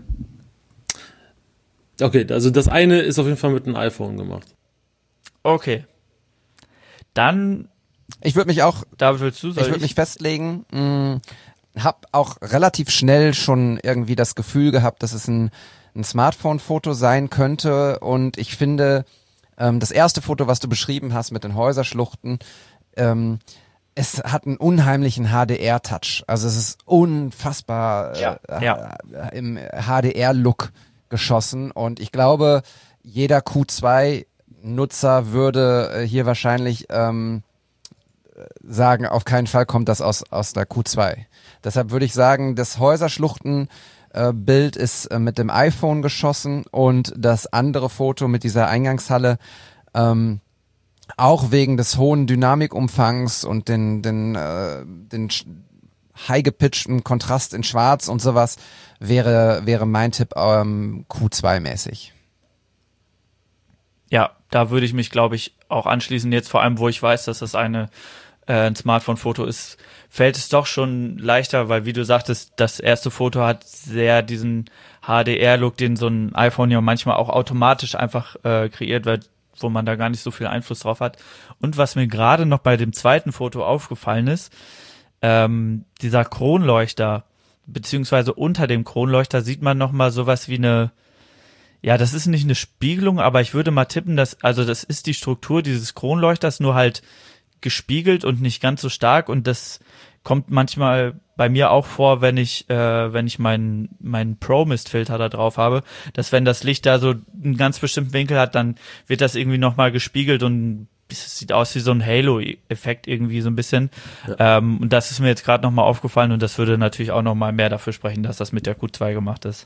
okay, also das eine ist auf jeden Fall mit einem iPhone gemacht. Okay. Dann, ich würde mich auch, da willst du, ich würde mich festlegen, mh, habe auch relativ schnell schon irgendwie das Gefühl gehabt, dass es ein, ein Smartphone-Foto sein könnte. Und ich finde, ähm, das erste Foto, was du beschrieben hast mit den Häuserschluchten, ähm, es hat einen unheimlichen H D R-Touch. Also es ist unfassbar ja, äh, ja. im H D R-Look geschossen. Und ich glaube, jeder Q zwei Nutzer würde äh, hier wahrscheinlich ähm, sagen, auf keinen Fall kommt das aus, aus der Q zwei. Deshalb würde ich sagen, das Häuserschluchten-Bild äh, ist äh, mit dem iPhone geschossen und das andere Foto mit dieser Eingangshalle ähm, auch wegen des hohen Dynamikumfangs und den, den, äh, den high gepitchten Kontrast in Schwarz und sowas wäre, wäre mein Tipp ähm, Q zwei mäßig. Ja, da würde ich mich, glaube ich, auch anschließen. Jetzt vor allem, wo ich weiß, dass das eine äh, ein Smartphone-Foto ist, fällt es doch schon leichter, weil, wie du sagtest, das erste Foto hat sehr diesen H D R-Look, den so ein iPhone ja manchmal auch automatisch einfach äh, kreiert wird, wo man da gar nicht so viel Einfluss drauf hat. Und was mir gerade noch bei dem zweiten Foto aufgefallen ist, ähm, dieser Kronleuchter, beziehungsweise unter dem Kronleuchter sieht man noch mal sowas wie eine, ja, das ist nicht eine Spiegelung, aber ich würde mal tippen, dass, also das ist die Struktur dieses Kronleuchters, nur halt gespiegelt und nicht ganz so stark, und das kommt manchmal bei mir auch vor, wenn ich äh, wenn ich meinen meinen Pro-Mist-Filter da drauf habe, dass wenn das Licht da so einen ganz bestimmten Winkel hat, dann wird das irgendwie nochmal gespiegelt und es sieht aus wie so ein Halo-Effekt irgendwie so ein bisschen. Ja. Ähm, und das ist mir jetzt gerade nochmal aufgefallen, und das würde natürlich auch nochmal mehr dafür sprechen, dass das mit der Q zwei gemacht ist.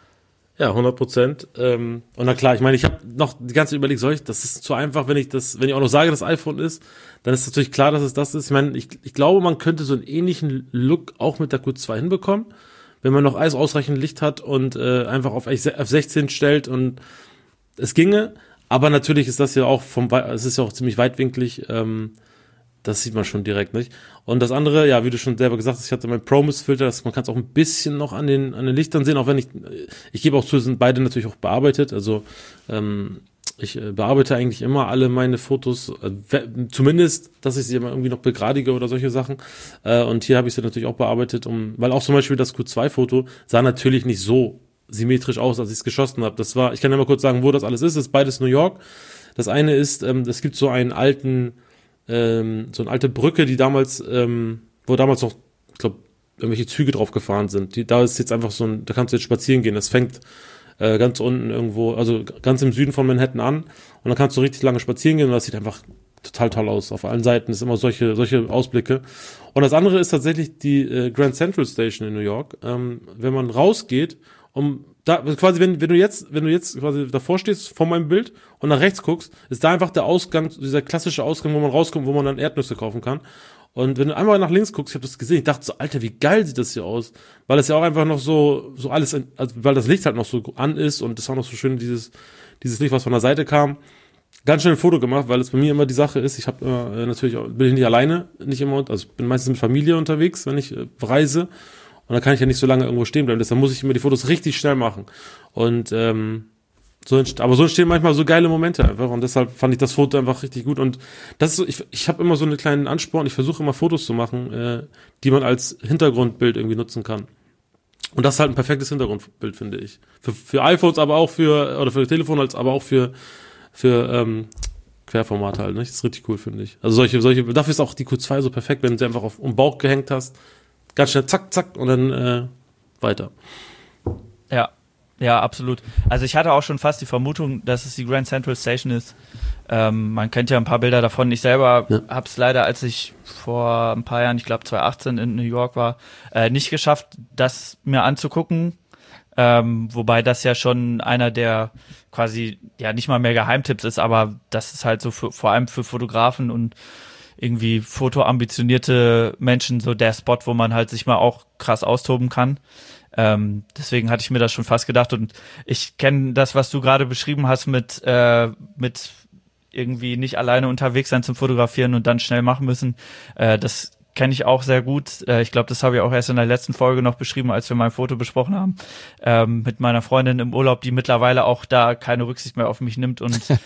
Ja, hundert Prozent. Ähm, und na klar, ich meine, ich habe noch die ganze Zeit überlegt, soll ich, das ist zu einfach, wenn ich das, wenn ich auch noch sage, dass iPhone ist, dann ist natürlich klar, dass es das ist. Ich meine, ich, ich glaube, man könnte so einen ähnlichen Look auch mit der Q zwei hinbekommen, wenn man noch alles ausreichend Licht hat und äh, einfach auf F sechzehn stellt, und es ginge. Aber natürlich ist das ja auch vom, es ist ja auch ziemlich weitwinklig, ähm, das sieht man schon direkt, nicht? Und das andere, ja, wie du schon selber gesagt hast, ich hatte meinen Pro-Mist-Filter, man kann es auch ein bisschen noch an den an den Lichtern sehen, auch wenn ich, ich gebe auch zu, sind beide natürlich auch bearbeitet, also ähm, ich äh, bearbeite eigentlich immer alle meine Fotos, äh, zumindest, dass ich sie immer irgendwie noch begradige oder solche Sachen, äh, und hier habe ich sie natürlich auch bearbeitet, um, weil auch zum Beispiel das Q zwei Foto sah natürlich nicht so symmetrisch aus, als ich es geschossen habe. Das war, ich kann ja mal kurz sagen, wo das alles ist, das ist beides New York. Das eine ist, ähm, es gibt so einen alten Ähm, so eine alte Brücke, die damals, ähm, wo damals noch, ich glaube, irgendwelche Züge drauf gefahren sind. Die, da ist jetzt einfach so ein, da kannst du jetzt spazieren gehen. Das fängt äh, ganz unten irgendwo, also ganz im Süden von Manhattan an, und dann kannst du richtig lange spazieren gehen, und das sieht einfach total toll aus. Auf allen Seiten ist immer solche solche Ausblicke. Und das andere ist tatsächlich die äh, Grand Central Station in New York. Ähm, wenn man rausgeht, um da quasi, wenn, wenn du jetzt, wenn du jetzt quasi davor stehst vor meinem Bild und nach rechts guckst, ist da einfach der Ausgang, dieser klassische Ausgang, wo man rauskommt, wo man dann Erdnüsse kaufen kann. Und wenn du einmal nach links guckst, ich habe das gesehen, ich dachte so, Alter, wie geil sieht das hier aus, weil es ja auch einfach noch so, so alles, also weil das Licht halt noch so an ist, und das war noch so schön, dieses, dieses Licht, was von der Seite kam. Ganz schnell ein Foto gemacht, weil es bei mir immer die Sache ist, ich habe äh, natürlich auch, bin ich nicht alleine, nicht immer, also ich bin meistens mit Familie unterwegs, wenn ich äh, reise. Und dann kann ich ja nicht so lange irgendwo stehen bleiben. Deshalb muss ich immer die Fotos richtig schnell machen. Und ähm, so entst- aber so entstehen manchmal so geile Momente einfach. Und deshalb fand ich das Foto einfach richtig gut. Und das ist so, ich, ich habe immer so einen kleinen Ansporn. Ich versuche immer Fotos zu machen, äh, die man als Hintergrundbild irgendwie nutzen kann. Und das ist halt ein perfektes Hintergrundbild, finde ich. Für, für iPhones, aber auch für, oder für Telefone, als aber auch für, für ähm, Querformate halt. Nicht? Das ist richtig cool, finde ich. Also solche, solche, dafür ist auch die Q zwei so perfekt, wenn du sie einfach auf um Bauch gehängt hast. Ganz schnell, zack, zack, und dann äh, weiter. Ja, ja, absolut. Also ich hatte auch schon fast die Vermutung, dass es die Grand Central Station ist. Ähm, man kennt ja ein paar Bilder davon. Ich selber ja. habe es leider, als ich vor ein paar Jahren, ich glaube zwanzig achtzehn in New York war, äh, nicht geschafft, das mir anzugucken. Ähm, wobei das ja schon einer der quasi, ja nicht mal mehr Geheimtipps ist, aber das ist halt so für, vor allem für Fotografen und irgendwie fotoambitionierte Menschen so der Spot, wo man halt sich mal auch krass austoben kann. Ähm, deswegen hatte ich mir das schon fast gedacht, und ich kenne das, was du gerade beschrieben hast mit äh, mit irgendwie nicht alleine unterwegs sein zum Fotografieren und dann schnell machen müssen. Äh, das kenne ich auch sehr gut. Äh, ich glaube, das habe ich auch erst in der letzten Folge noch beschrieben, als wir mein Foto besprochen haben, ähm, mit meiner Freundin im Urlaub, die mittlerweile auch da keine Rücksicht mehr auf mich nimmt und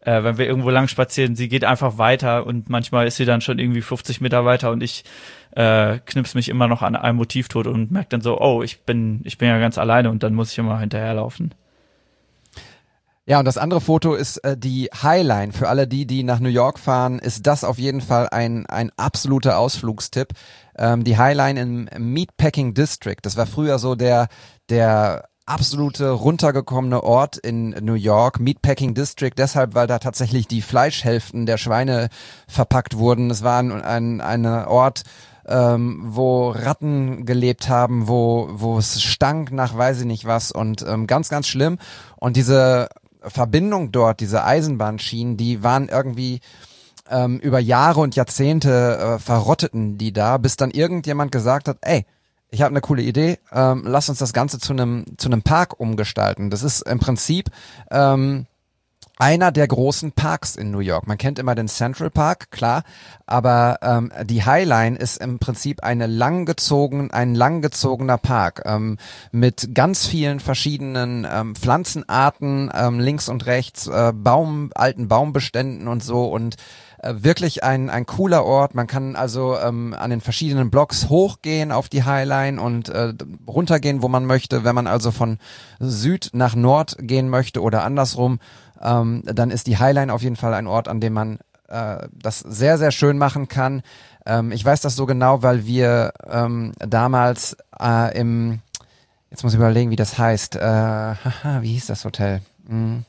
äh, wenn wir irgendwo lang spazieren, sie geht einfach weiter und manchmal ist sie dann schon irgendwie fünfzig Meter weiter und ich äh, knips mich immer noch an einem Motiv tot und merke dann so, oh, ich bin, ich bin ja ganz alleine und dann muss ich immer hinterherlaufen. Ja, und das andere Foto ist äh, die Highline. Für alle die, die nach New York fahren, ist das auf jeden Fall ein ein absoluter Ausflugstipp. Ähm, die Highline im Meatpacking District. Das war früher so der der absolute runtergekommene Ort in New York. Meatpacking District deshalb, weil da tatsächlich die Fleischhälften der Schweine verpackt wurden. Es war ein, ein, ein Ort, ähm, wo Ratten gelebt haben, wo wo es stank nach weiß ich nicht was und ähm, ganz, ganz schlimm. Und diese Verbindung dort, diese Eisenbahnschienen, die waren irgendwie ähm, über Jahre und Jahrzehnte äh, verrotteten die da, bis dann irgendjemand gesagt hat, ey, ich habe eine coole Idee, ähm, lass uns das Ganze zu einem zu einem Park umgestalten. Das ist im Prinzip ähm, einer der großen Parks in New York. Man kennt immer den Central Park, klar, aber ähm, die Highline ist im Prinzip eine langgezogen, ein langgezogener Park ähm, mit ganz vielen verschiedenen ähm, Pflanzenarten ähm, links und rechts, äh, Baum, alten Baumbeständen und so und äh, wirklich ein ein cooler Ort. Man kann also ähm, an den verschiedenen Blocks hochgehen auf die Highline und äh, runtergehen, wo man möchte. Wenn man also von Süd nach Nord gehen möchte oder andersrum, Ähm, dann ist die Highline auf jeden Fall ein Ort, an dem man äh, das sehr, sehr schön machen kann. Ähm, ich weiß das so genau, weil wir ähm, damals äh, im, jetzt muss ich überlegen, wie das heißt, äh, haha, wie hieß das Hotel? Hm.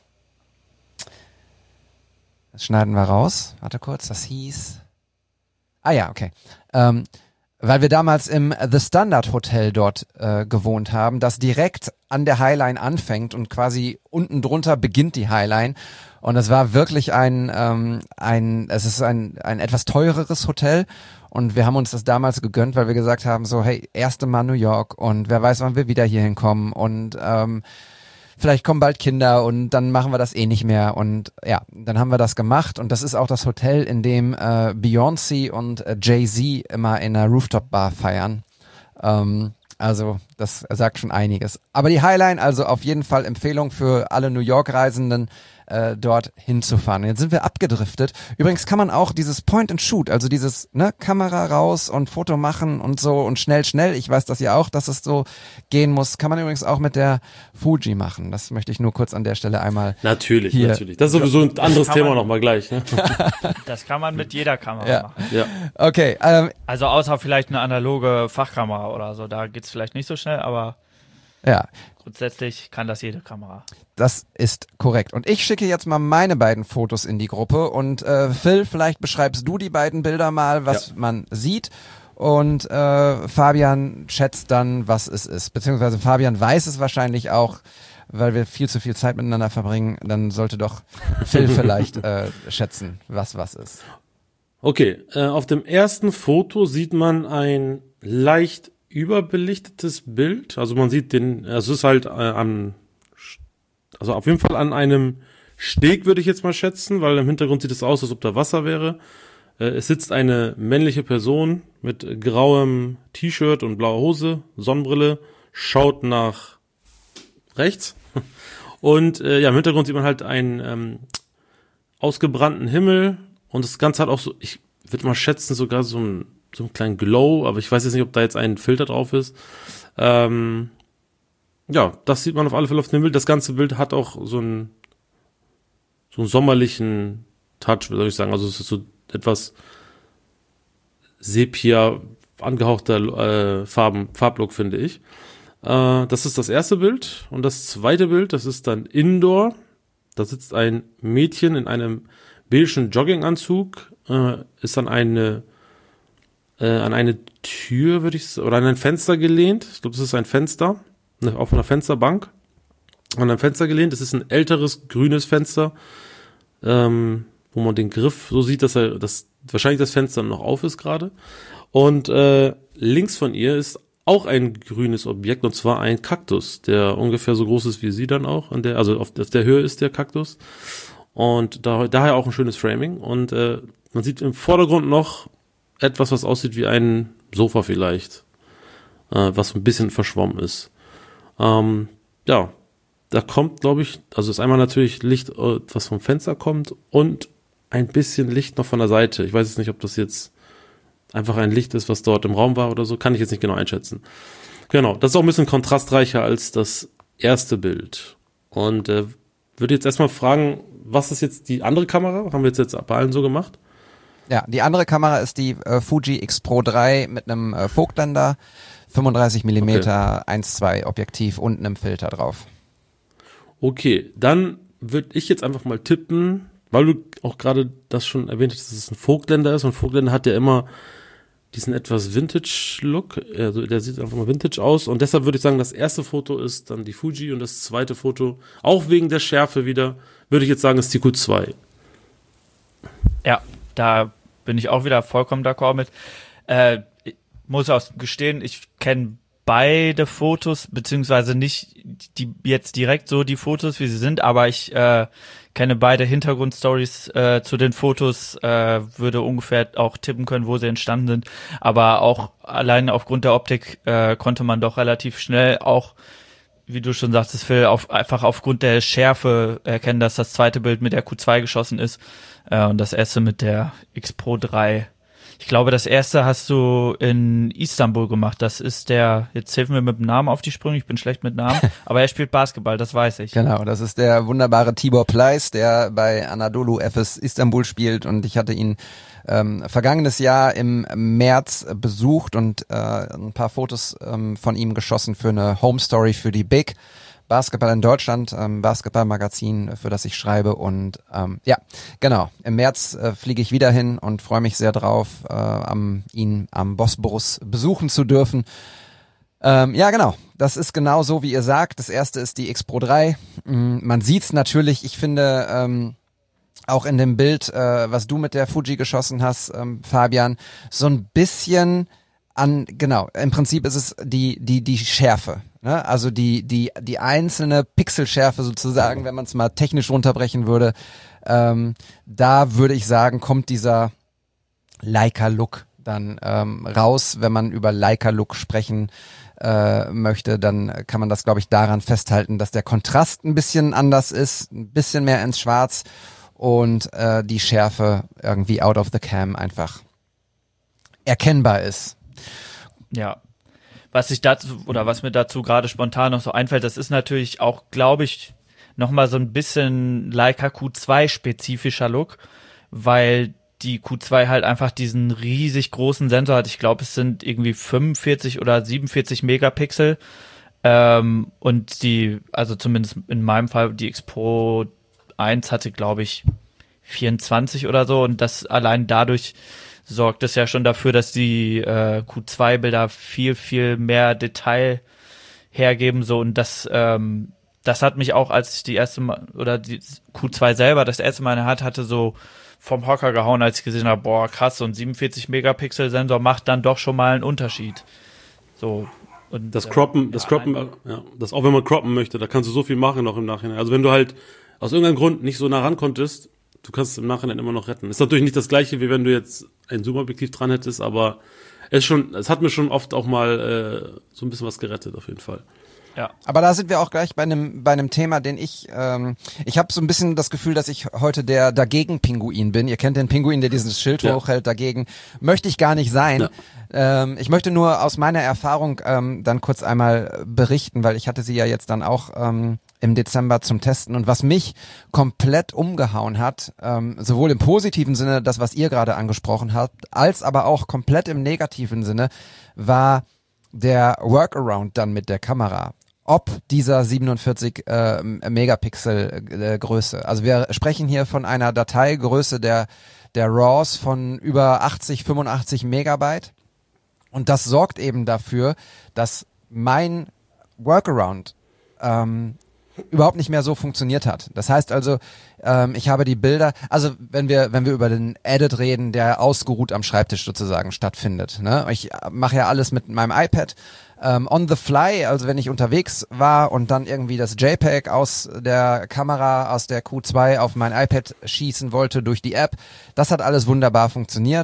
Das schneiden wir raus. Warte kurz, das hieß, ah ja, okay. Ähm, weil wir damals im The Standard Hotel dort äh, gewohnt haben, das direkt an der Highline anfängt und quasi unten drunter beginnt die Highline. Und es war wirklich ein, ähm, ein, es ist ein, ein etwas teureres Hotel. Und wir haben uns das damals gegönnt, weil wir gesagt haben, so, hey, erste Mal New York und wer weiß, wann wir wieder hier hinkommen und ähm, vielleicht kommen bald Kinder und dann machen wir das eh nicht mehr. Und ja, dann haben wir das gemacht und das ist auch das Hotel, in dem äh, Beyoncé und äh, Jay-Z immer in einer Rooftop-Bar feiern. Ähm, also das sagt schon einiges. Aber die Highline, also auf jeden Fall Empfehlung für alle New York-Reisenden, äh, dort hinzufahren. Jetzt sind wir abgedriftet. Übrigens kann man auch dieses Point and Shoot, also dieses ne, Kamera raus und Foto machen und so und schnell, schnell. Ich weiß das ja auch, dass es so gehen muss. Kann man übrigens auch mit der Fuji machen. Das möchte ich nur kurz an der Stelle einmal Natürlich, hier. natürlich. Das ist sowieso ein anderes Thema nochmal gleich. Ne? Das kann man mit jeder Kamera ja. machen. Ja. Okay. Ähm, also außer vielleicht eine analoge Fachkamera oder so. Da geht's vielleicht nicht so schnell, aber ja. Grundsätzlich kann das jede Kamera. Das ist korrekt. Und ich schicke jetzt mal meine beiden Fotos in die Gruppe. Und äh, Phil, vielleicht beschreibst du die beiden Bilder mal, was ja. man sieht. Und äh, Fabian schätzt dann, was es ist. Beziehungsweise Fabian weiß es wahrscheinlich auch, weil wir viel zu viel Zeit miteinander verbringen. Dann sollte doch Phil vielleicht äh, schätzen, was was ist. Okay, äh, auf dem ersten Foto sieht man ein leicht überbelichtetes Bild, also man sieht den, also es ist halt äh, an, also auf jeden Fall an einem Steg würde ich jetzt mal schätzen, weil im Hintergrund sieht es aus, als ob da Wasser wäre. Äh, es sitzt eine männliche Person mit grauem T-Shirt und blauer Hose, Sonnenbrille, schaut nach rechts und äh, ja, im Hintergrund sieht man halt einen ähm, ausgebrannten Himmel und das Ganze hat auch so, ich würde mal schätzen, sogar so ein so einen kleinen Glow, aber ich weiß jetzt nicht, ob da jetzt ein Filter drauf ist. Ähm, ja, das sieht man auf alle Fälle auf dem Bild. Das ganze Bild hat auch so einen so einen sommerlichen Touch, würde ich sagen. Also es ist so etwas Sepia angehauchter äh, Farben, Farblook, finde ich. Äh, das ist das erste Bild. Und das zweite Bild, das ist dann Indoor. Da sitzt ein Mädchen in einem beigen Jogginganzug, äh, ist dann eine an eine Tür, würde ich oder an ein Fenster gelehnt. Ich glaube, das ist ein Fenster, auf einer Fensterbank. An ein Fenster gelehnt. Es ist ein älteres, grünes Fenster, ähm, wo man den Griff so sieht, dass er, dass wahrscheinlich das Fenster noch auf ist gerade. Und äh, links von ihr ist auch ein grünes Objekt, und zwar ein Kaktus, der ungefähr so groß ist wie sie dann auch. An der, also auf, auf der Höhe ist der Kaktus. Und da, daher auch ein schönes Framing. Und äh, man sieht im Vordergrund noch etwas, was aussieht wie ein Sofa vielleicht, äh, was ein bisschen verschwommen ist. Ähm, ja, da kommt, glaube ich, also ist einmal natürlich Licht, was vom Fenster kommt und ein bisschen Licht noch von der Seite. Ich weiß jetzt nicht, ob das jetzt einfach ein Licht ist, was dort im Raum war oder so, kann ich jetzt nicht genau einschätzen. Genau, das ist auch ein bisschen kontrastreicher als das erste Bild. Und äh, würde jetzt erstmal fragen, was ist jetzt die andere Kamera? Haben wir jetzt, jetzt bei allen so gemacht? Ja, die andere Kamera ist die äh, Fuji X Pro drei mit einem äh, Vogtländer, fünfunddreißig Millimeter Okay. eins Komma zwei Objektiv und einem Filter drauf. Okay, dann würde ich jetzt einfach mal tippen, weil du auch gerade das schon erwähnt hast, dass es ein Vogtländer ist und Vogtländer hat ja immer diesen etwas Vintage-Look, also der sieht einfach mal Vintage aus und deshalb würde ich sagen, das erste Foto ist dann die Fuji und das zweite Foto, auch wegen der Schärfe wieder, würde ich jetzt sagen, ist die Q zwei. Ja, da bin ich auch wieder vollkommen d'accord mit. Äh, ich muss auch gestehen, ich kenne beide Fotos, beziehungsweise nicht die jetzt direkt so die Fotos, wie sie sind, aber ich äh, kenne beide Hintergrundstories äh, zu den Fotos, äh, würde ungefähr auch tippen können, wo sie entstanden sind, aber auch allein aufgrund der Optik äh, konnte man doch relativ schnell auch, wie du schon sagtest, Phil, auf, einfach aufgrund der Schärfe erkennen, dass das zweite Bild mit der Q zwei geschossen ist äh, und das erste mit der X Pro drei. Ich glaube, das erste hast du in Istanbul gemacht. Das ist der, jetzt helfen wir mit dem Namen auf die Sprünge, ich bin schlecht mit Namen, aber er spielt Basketball, das weiß ich. Genau, das ist der wunderbare Tibor Pleiss, der bei Anadolu Efes Istanbul spielt und ich hatte ihn ähm, vergangenes Jahr im März besucht und äh, ein paar Fotos ähm, von ihm geschossen für eine Home Story für die Big. Basketball in Deutschland, ähm, Basketballmagazin, für das ich schreibe und ähm, ja, genau, im März äh, fliege ich wieder hin und freue mich sehr drauf, äh, am, ihn am Bosporus besuchen zu dürfen. Ähm, ja, genau, das ist genau so, wie ihr sagt. Das erste ist die X Pro drei. Mm, man sieht's natürlich, ich finde ähm, auch in dem Bild, äh, was du mit der Fuji geschossen hast, ähm, Fabian, so ein bisschen an, genau, im Prinzip ist es die die die Schärfe, ne? Also die die die einzelne Pixelschärfe sozusagen, wenn man es mal technisch runterbrechen würde, ähm, da würde ich sagen, kommt dieser Leica-Look dann ähm, raus. Wenn man über Leica-Look sprechen äh, möchte, dann kann man das, glaube ich, daran festhalten, dass der Kontrast ein bisschen anders ist, ein bisschen mehr ins Schwarz und äh, die Schärfe irgendwie out of the cam einfach erkennbar ist. Ja, was ich dazu oder was mir dazu gerade spontan noch so einfällt, das ist natürlich auch, glaube ich, nochmal so ein bisschen Leica Q zwei spezifischer Look, weil die Q zwei halt einfach diesen riesig großen Sensor hat. Ich glaube, es sind irgendwie fünfundvierzig oder siebenundvierzig Megapixel ähm, und die, also zumindest in meinem Fall, die X Pro eins hatte, glaube ich, vierundzwanzig oder so und das allein dadurch sorgt es ja schon dafür, dass die äh, Q zwei Bilder viel, viel mehr Detail hergeben, so, und das, ähm, das hat mich auch, als ich die erste Mal, oder die Q zwei selber das erste Mal in der Hand hatte, so vom Hocker gehauen, als ich gesehen habe, boah, krass, so ein siebenundvierzig Megapixel Sensor macht dann doch schon mal einen Unterschied. So. Und, das Croppen, äh, das ja, Croppen, ja, das auch wenn man croppen möchte, da kannst du so viel machen noch im Nachhinein. Also wenn du halt aus irgendeinem Grund nicht so nah ran konntest, du kannst es im Nachhinein immer noch retten. Ist natürlich nicht das Gleiche, wie wenn du jetzt ein Zoom-Objektiv dran hättest, aber es ist schon, es hat mir schon oft auch mal äh, so ein bisschen was gerettet, auf jeden Fall. Ja. Aber da sind wir auch gleich bei einem bei einem Thema, den ich ähm, ich habe so ein bisschen das Gefühl, dass ich heute der Dagegen-Pinguin bin. Ihr kennt den Pinguin, der dieses Schild Ja. hochhält. Dagegen möchte ich gar nicht sein. Ja. Ähm, ich möchte nur aus meiner Erfahrung ähm, dann kurz einmal berichten, weil ich hatte sie ja jetzt dann auch ähm, im Dezember zum Testen. Und was mich komplett umgehauen hat, ähm, sowohl im positiven Sinne, das, was ihr gerade angesprochen habt, als aber auch komplett im negativen Sinne, war der Workaround dann mit der Kamera. Ob dieser siebenundvierzig äh, Megapixel äh, Größe. Also wir sprechen hier von einer Dateigröße der, der RAWs von über achtzig, fünfundachtzig Megabyte. Und das sorgt eben dafür, dass mein Workaround ähm, überhaupt nicht mehr so funktioniert hat. Das heißt also, ähm, ich habe die Bilder, also wenn wir wenn wir über den Edit reden, der ausgeruht am Schreibtisch sozusagen stattfindet. Ne? Ich mache ja alles mit meinem iPad ähm, on the fly, also wenn ich unterwegs war und dann irgendwie das JPEG aus der Kamera, aus der Q zwei auf mein iPad schießen wollte durch die App, das hat alles wunderbar funktioniert.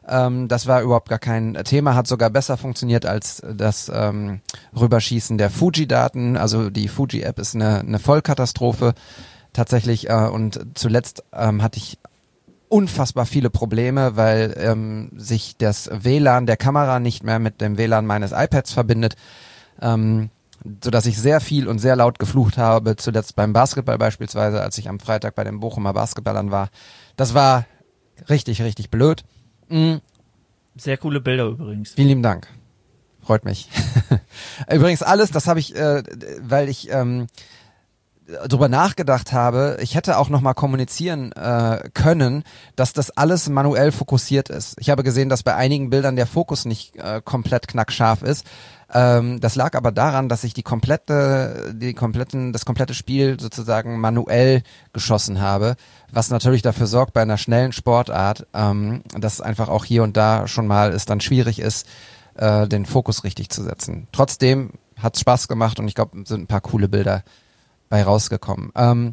Ähm, das war überhaupt gar kein Thema, hat sogar besser funktioniert als das ähm, Rüberschießen der Fuji-Daten. Also die Fuji-App ist eine, eine Vollkatastrophe tatsächlich. Äh, und zuletzt ähm, hatte ich unfassbar viele Probleme, weil ähm, sich das W L A N der Kamera nicht mehr mit dem W L A N meines iPads verbindet, ähm, sodass ich sehr viel und sehr laut geflucht habe, zuletzt beim Basketball beispielsweise, als ich am Freitag bei den Bochumer Basketballern war. Das war richtig, richtig blöd. Mhm. Sehr coole Bilder übrigens. Vielen lieben Dank. Freut mich. Übrigens alles, das habe ich, äh, weil ich ähm, drüber nachgedacht habe, ich hätte auch nochmal kommunizieren äh, können, dass das alles manuell fokussiert ist. Ich habe gesehen, dass bei einigen Bildern der Fokus nicht äh, komplett knackscharf ist. Ähm, das lag aber daran, dass ich die komplette, die kompletten, das komplette Spiel sozusagen manuell geschossen habe, was natürlich dafür sorgt bei einer schnellen Sportart, ähm, dass einfach auch hier und da schon mal es dann schwierig ist, äh, den Fokus richtig zu setzen. Trotzdem hat's Spaß gemacht und ich glaube, sind ein paar coole Bilder bei rausgekommen. Ähm,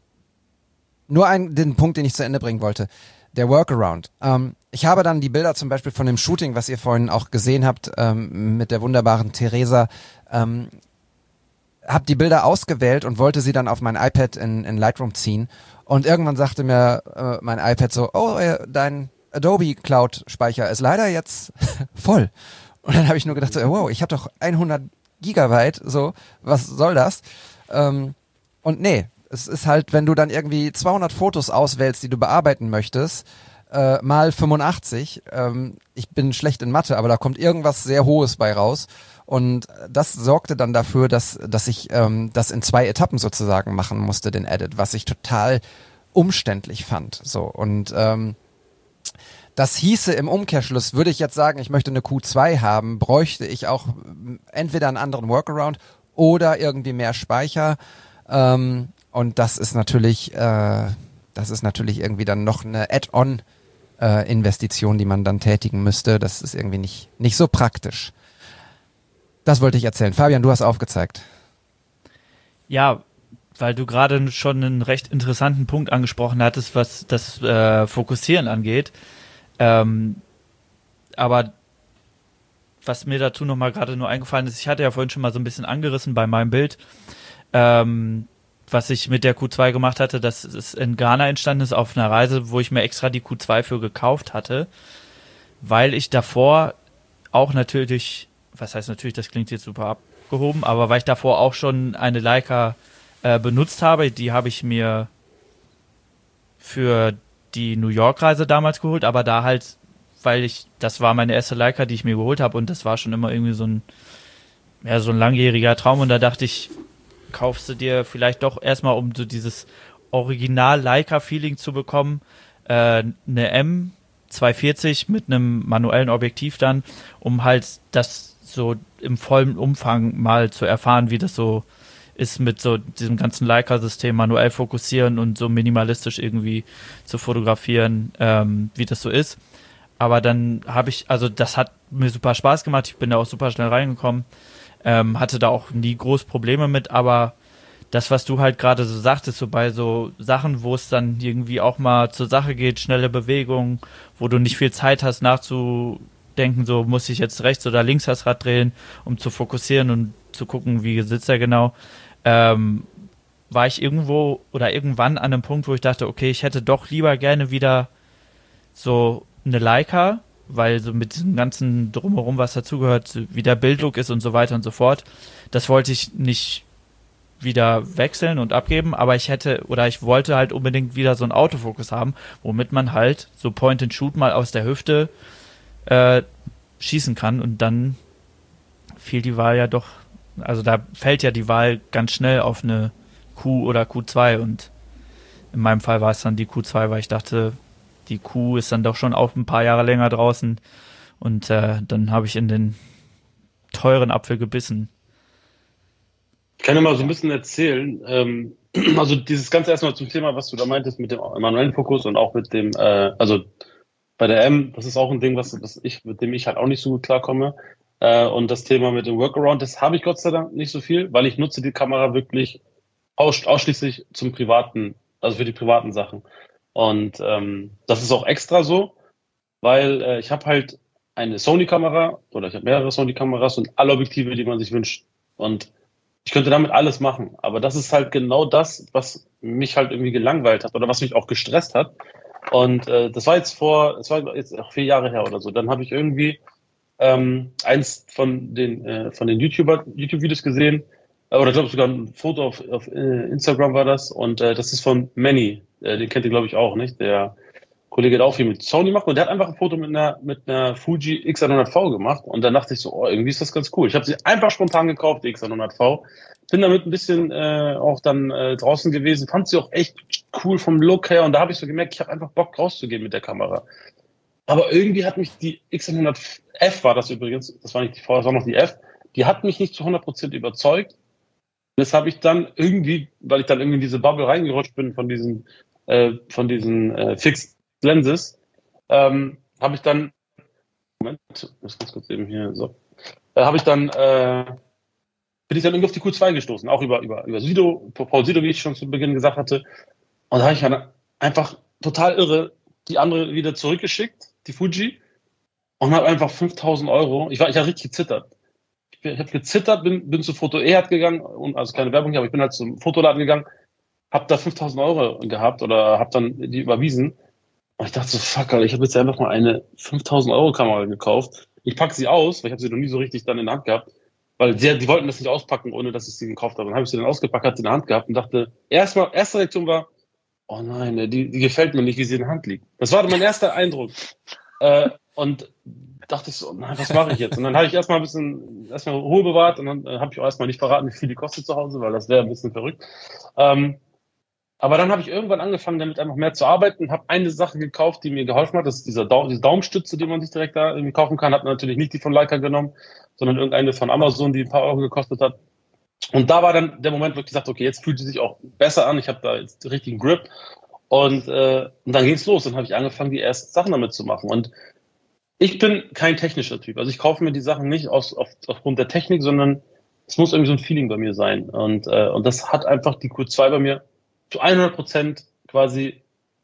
nur ein, den Punkt, den ich zu Ende bringen wollte. Der Workaround. Ähm, ich habe dann die Bilder zum Beispiel von dem Shooting, was ihr vorhin auch gesehen habt, ähm, mit der wunderbaren Theresa, ähm, habe die Bilder ausgewählt und wollte sie dann auf mein iPad in, in Lightroom ziehen. Und irgendwann sagte mir äh, mein iPad so, oh, äh, dein Adobe Cloud Speicher ist leider jetzt voll. Und dann habe ich nur gedacht, so, wow, ich habe doch hundert Gigabyte, so, was soll das? Ähm, und nee, es ist halt, wenn du dann irgendwie zweihundert Fotos auswählst, die du bearbeiten möchtest, äh, mal fünfundachtzig, ähm, ich bin schlecht in Mathe, aber da kommt irgendwas sehr Hohes bei raus. Und das sorgte dann dafür, dass, dass ich ähm, das in zwei Etappen sozusagen machen musste, den Edit, was ich total umständlich fand. So, und ähm, das hieße im Umkehrschluss, würde ich jetzt sagen, ich möchte eine Q zwei haben, bräuchte ich auch entweder einen anderen Workaround oder irgendwie mehr Speicher. Ähm, und das ist natürlich, äh, das ist natürlich irgendwie dann noch eine Add-on-Investition, äh, die man dann tätigen müsste. Das ist irgendwie nicht, nicht so praktisch. Das wollte ich erzählen. Fabian, du hast aufgezeigt. Ja, weil du gerade schon einen recht interessanten Punkt angesprochen hattest, was das äh, Fokussieren angeht. Ähm, aber was mir dazu nochmal gerade nur eingefallen ist, ich hatte ja vorhin schon mal so ein bisschen angerissen bei meinem Bild, ähm, was ich mit der Q zwei gemacht hatte, dass es in Ghana entstanden ist auf einer Reise, wo ich mir extra die Q zwei für gekauft hatte, weil ich davor auch natürlich, was heißt natürlich, das klingt jetzt super abgehoben, aber weil ich davor auch schon eine Leica äh, benutzt habe, die habe ich mir für die New York-Reise damals geholt, aber da halt, weil ich, das war meine erste Leica, die ich mir geholt habe und das war schon immer irgendwie so ein, ja, so ein langjähriger Traum und da dachte ich, kaufst du dir vielleicht doch erstmal, um so dieses Original-Leica-Feeling zu bekommen, äh, eine M zweihundertvierzig mit einem manuellen Objektiv dann, um halt das so im vollen Umfang mal zu erfahren, wie das so ist mit so diesem ganzen Leica-System, manuell fokussieren und so minimalistisch irgendwie zu fotografieren, ähm, wie das so ist. Aber dann habe ich, also das hat mir super Spaß gemacht, ich bin da auch super schnell reingekommen, ähm, hatte da auch nie groß Probleme mit, aber das, was du halt gerade so sagtest, so bei so Sachen, wo es dann irgendwie auch mal zur Sache geht, schnelle Bewegungen, wo du nicht viel Zeit hast nachzudenken, so muss ich jetzt rechts oder links das Rad drehen, um zu fokussieren und zu gucken, wie sitzt er genau, ähm, war ich irgendwo oder irgendwann an einem Punkt, wo ich dachte, okay, ich hätte doch lieber gerne wieder so eine Leica, weil so mit diesem ganzen Drumherum, was dazugehört, wie der Bildlook ist und so weiter und so fort, das wollte ich nicht wieder wechseln und abgeben, aber ich hätte oder ich wollte halt unbedingt wieder so einen Autofokus haben, womit man halt so Point-and-Shoot mal aus der Hüfte äh, schießen kann und dann fiel die Wahl ja doch, also da fällt ja die Wahl ganz schnell auf eine Q oder Q zwei und in meinem Fall war es dann die Q zwei, weil ich dachte, die Q ist dann doch schon auch ein paar Jahre länger draußen und äh, dann habe ich in den teuren Apfel gebissen. Ich kann ja mal so ein bisschen erzählen, ähm, also dieses ganze erstmal zum Thema, was du da meintest mit dem manuellen Fokus und auch mit dem, äh, also bei der M, das ist auch ein Ding, was, was ich, mit dem ich halt auch nicht so gut klarkomme. Äh, und das Thema mit dem Workaround, das habe ich Gott sei Dank nicht so viel, weil ich nutze die Kamera wirklich aus, ausschließlich zum privaten, also für die privaten Sachen. Und ähm, das ist auch extra so, weil äh, ich habe halt eine Sony-Kamera oder ich habe mehrere Sony-Kameras und alle Objektive, die man sich wünscht. Und ich könnte damit alles machen. Aber das ist halt genau das, was mich halt irgendwie gelangweilt hat oder was mich auch gestresst hat. Und äh, das war jetzt vor, das war jetzt auch vier Jahre her oder so. Dann habe ich irgendwie ähm, eins von den äh, von den YouTuber YouTube-Videos gesehen, äh, oder ich glaube sogar ein Foto auf, auf äh, Instagram war das. Und äh, das ist von Manny. Äh, den kennt ihr glaube ich auch, nicht? Der Kollege, der auch viel mit Sony macht. Und der hat einfach ein Foto mit einer mit einer Fuji X hundert V gemacht. Und dann dachte ich so, oh, irgendwie ist das ganz cool. Ich habe sie einfach spontan gekauft, die X hundert V. Bin damit ein bisschen äh, auch dann äh, draußen gewesen, fand sie auch echt cool vom Look her und da habe ich so gemerkt, ich habe einfach Bock rauszugehen mit der Kamera. Aber irgendwie hat mich die X hundert F, war das übrigens, das war nicht die V, das war noch die F, die hat mich nicht zu hundert Prozent überzeugt. Das habe ich dann irgendwie, weil ich dann irgendwie in diese Bubble reingerutscht bin von diesen äh, von diesen äh, Fixed Lenses, ähm, habe ich dann, Moment, ich muss ganz kurz eben hier, so, äh, habe ich dann äh, bin ich dann irgendwie auf die Q zwei gestoßen, auch über, über, über Sido, Paul Sido, wie ich schon zu Beginn gesagt hatte. Und da habe ich dann einfach total irre die andere wieder zurückgeschickt, die Fuji, und habe einfach fünftausend Euro, ich war, ich habe richtig gezittert. Ich, ich habe gezittert, bin, bin zu Foto Erd gegangen, und, also keine Werbung hier, aber ich bin halt zum Fotoladen gegangen, habe da fünftausend Euro gehabt oder habe dann die überwiesen. Und ich dachte so, fuck, Alter, ich habe jetzt einfach mal eine fünftausend Euro Kamera gekauft. Ich packe sie aus, weil ich habe sie noch nie so richtig dann in der Hand gehabt. Weil die, die wollten das nicht auspacken, ohne dass ich sie gekauft habe. Dann habe ich sie dann ausgepackt, hatte sie in der Hand gehabt und dachte, erstmal, erste Reaktion war, oh nein, die, die gefällt mir nicht, wie sie in der Hand liegt. Das war mein erster Eindruck. Äh, und dachte ich so, nein, was mache ich jetzt? Und dann habe ich erstmal ein bisschen, erstmal Ruhe bewahrt und dann äh, habe ich auch erstmal nicht verraten, wie viel die kostet zu Hause, weil das wäre ein bisschen verrückt. Ähm, aber dann habe ich irgendwann angefangen, damit einfach mehr zu arbeiten, habe eine Sache gekauft, die mir geholfen hat. Das ist dieser Daum, diese Daumenstütze, die man sich direkt da irgendwie kaufen kann. Hat natürlich nicht die von Leica genommen, sondern irgendeine von Amazon, die ein paar Euro gekostet hat. Und da war dann der Moment, wo ich gesagt habe, okay, jetzt fühlt sie sich auch besser an. Ich habe da jetzt den richtigen Grip. Und, äh, und dann ging's los. Dann habe ich angefangen, die ersten Sachen damit zu machen. Und ich bin kein technischer Typ. Also ich kaufe mir die Sachen nicht aus, auf, aufgrund der Technik, sondern es muss irgendwie so ein Feeling bei mir sein. Und, äh, und das hat einfach die Q zwei bei mir zu hundert Prozent quasi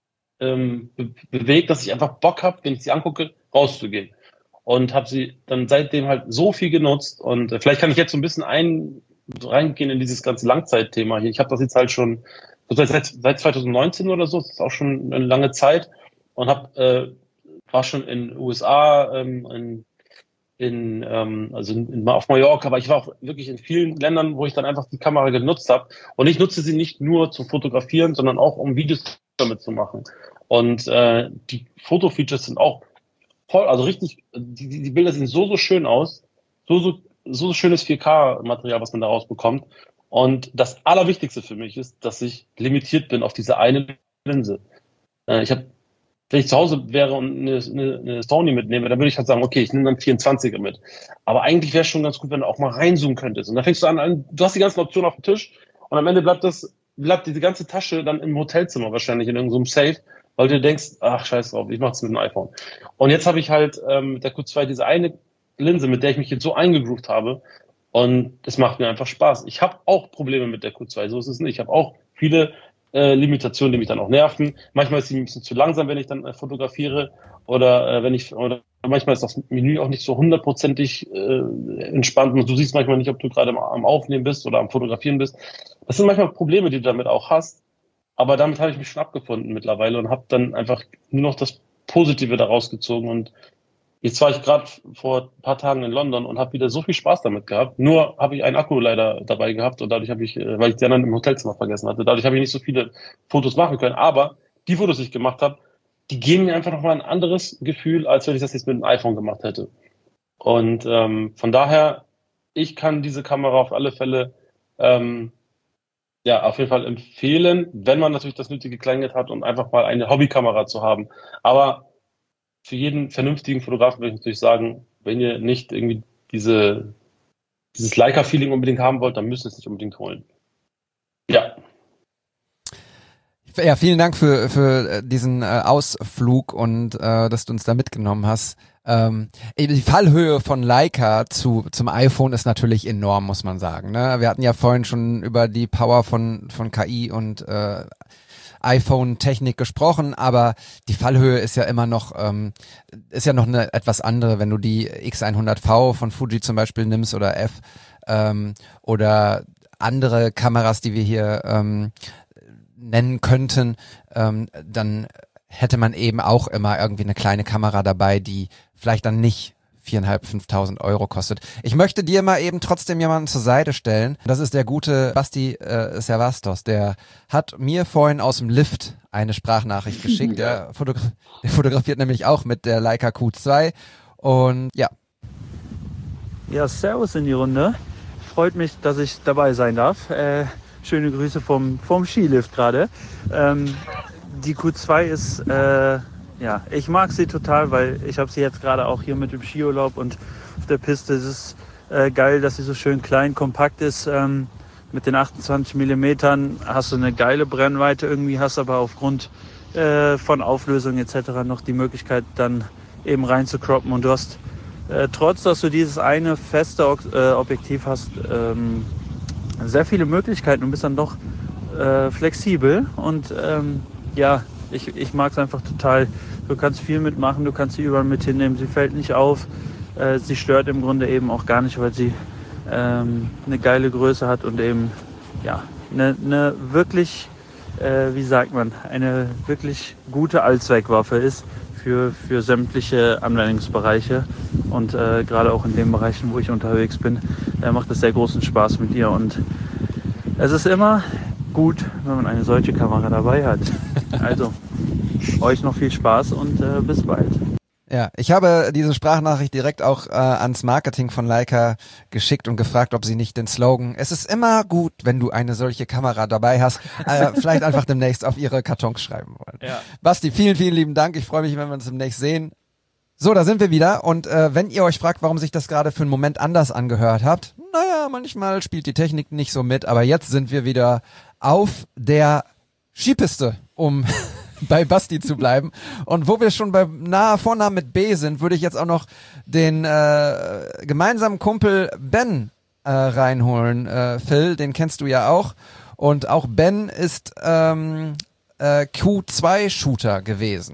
ähm, be- bewegt, dass ich einfach Bock habe, wenn ich sie angucke, rauszugehen. Und habe sie dann seitdem halt so viel genutzt. Und äh, vielleicht kann ich jetzt so ein bisschen ein, reingehen in dieses ganze Langzeitthema hier. Ich habe das jetzt halt schon seit, seit zwanzig neunzehn oder so, das ist auch schon eine lange Zeit. Und hab, äh, war schon in den U S A, ähm, in, in, ähm, also in, in, auf Mallorca, aber ich war auch wirklich in vielen Ländern, wo ich dann einfach die Kamera genutzt habe. Und ich nutze sie nicht nur zum Fotografieren, sondern auch um Videos damit zu machen. Und äh, die Fotofeatures sind auch voll, also richtig, die, die Bilder sehen so, so schön aus, so, so, so schönes vier K-Material, was man da rausbekommt. Und das Allerwichtigste für mich ist, dass ich limitiert bin auf diese eine Linse. Äh, ich habe Wenn ich zu Hause wäre und eine, eine, eine Sony mitnehme, dann würde ich halt sagen, okay, ich nehme dann vierundzwanziger mit. Aber eigentlich wäre es schon ganz gut, wenn du auch mal reinzoomen könntest. Und dann fängst du an, an, du hast die ganzen Optionen auf dem Tisch und am Ende bleibt das, bleibt diese ganze Tasche dann im Hotelzimmer wahrscheinlich in irgendeinem Safe, weil du denkst, ach, scheiß drauf, ich mach's mit dem iPhone. Und jetzt habe ich halt ähm, mit der Q zwei diese eine Linse, mit der ich mich jetzt so eingegroovt habe und das macht mir einfach Spaß. Ich habe auch Probleme mit der Q zwei, so ist es nicht. Ich habe auch viele Äh, Limitationen, die mich dann auch nerven. Manchmal ist sie ein bisschen zu langsam, wenn ich dann äh, fotografiere oder äh, wenn ich oder manchmal ist das Menü auch nicht so hundertprozentig äh, entspannt und du siehst manchmal nicht, ob du gerade am, am Aufnehmen bist oder am Fotografieren bist. Das sind manchmal Probleme, die du damit auch hast, aber damit habe ich mich schon abgefunden mittlerweile und habe dann einfach nur noch das Positive daraus gezogen. Und jetzt war ich gerade vor ein paar Tagen in London und habe wieder so viel Spaß damit gehabt. Nur habe ich einen Akku leider dabei gehabt und dadurch habe ich, weil ich die anderen im Hotelzimmer vergessen hatte, dadurch habe ich nicht so viele Fotos machen können. Aber die Fotos, die ich gemacht habe, die geben mir einfach nochmal ein anderes Gefühl, als wenn ich das jetzt mit einem iPhone gemacht hätte. Und ähm, von daher, ich kann diese Kamera auf alle Fälle ähm, ja auf jeden Fall empfehlen, wenn man natürlich das nötige Kleingeld hat, um einfach mal eine Hobbykamera zu haben. Aber für jeden vernünftigen Fotografen würde ich natürlich sagen, wenn ihr nicht irgendwie diese, dieses Leica-Feeling unbedingt haben wollt, dann müsst ihr es nicht unbedingt holen. Ja. Ja, vielen Dank für für diesen äh, Ausflug und äh, dass du uns da mitgenommen hast. Ähm, die Fallhöhe von Leica zu zum iPhone ist natürlich enorm, muss man sagen. Ne? Wir hatten ja vorhin schon über die Power von von K I und äh, iPhone-Technik gesprochen, aber die Fallhöhe ist ja immer noch, ähm, ist ja noch eine etwas andere, wenn du die X hundert V von Fuji zum Beispiel nimmst oder F ähm, oder andere Kameras, die wir hier ähm, nennen könnten, ähm, dann hätte man eben auch immer irgendwie eine kleine Kamera dabei, die vielleicht dann nicht viereinhalb, fünftausend Euro kostet. Ich möchte dir mal eben trotzdem jemanden zur Seite stellen. Das ist der gute Basti äh, Servastos. Der hat mir vorhin aus dem Lift eine Sprachnachricht geschickt. Der, fotogra- der fotografiert nämlich auch mit der Leica Q zwei. Und ja. Ja, servus in die Runde. Freut mich, dass ich dabei sein darf. Äh, schöne Grüße vom, vom Skilift gerade. Ähm, die Q zwei ist... Äh, Ja, ich mag sie total, weil ich habe sie jetzt gerade auch hier mit dem Skiurlaub und auf der Piste. Es ist äh, geil, dass sie so schön klein, kompakt ist. Ähm, mit den achtundzwanzig Millimetern hast du eine geile Brennweite irgendwie, hast aber aufgrund äh, von Auflösung et cetera noch die Möglichkeit dann eben rein zu croppen. Und du hast, äh, trotz dass du dieses eine feste äh, Objektiv hast, ähm, sehr viele Möglichkeiten und bist dann doch äh, flexibel. Und ähm, ja, ich, ich mag es einfach total. Du kannst viel mitmachen, du kannst sie überall mit hinnehmen, sie fällt nicht auf, äh, sie stört im Grunde eben auch gar nicht, weil sie ähm, eine geile Größe hat und eben ja eine, eine wirklich, äh, wie sagt man, eine wirklich gute Allzweckwaffe ist für, für sämtliche Anwendungsbereiche und äh, gerade auch in den Bereichen, wo ich unterwegs bin, äh, macht es sehr großen Spaß mit ihr und es ist immer gut, wenn man eine solche Kamera dabei hat. Also, euch noch viel Spaß und äh, bis bald. Ja, ich habe diese Sprachnachricht direkt auch äh, ans Marketing von Leica geschickt und gefragt, ob sie nicht den Slogan "Es ist immer gut, wenn du eine solche Kamera dabei hast", äh, vielleicht einfach demnächst auf ihre Kartons schreiben wollen. Ja. Basti, vielen, vielen lieben Dank. Ich freue mich, wenn wir uns demnächst sehen. So, da sind wir wieder. Und äh, wenn ihr euch fragt, warum sich das gerade für einen Moment anders angehört habt, naja, manchmal spielt die Technik nicht so mit, aber jetzt sind wir wieder auf der Skipiste, um bei Basti zu bleiben. Und wo wir schon bei nahe Vornamen mit B sind, würde ich jetzt auch noch den äh, gemeinsamen Kumpel Ben äh, reinholen. Äh, Phil, den kennst du ja auch. Und auch Ben ist ähm, äh, Q zwei Shooter gewesen.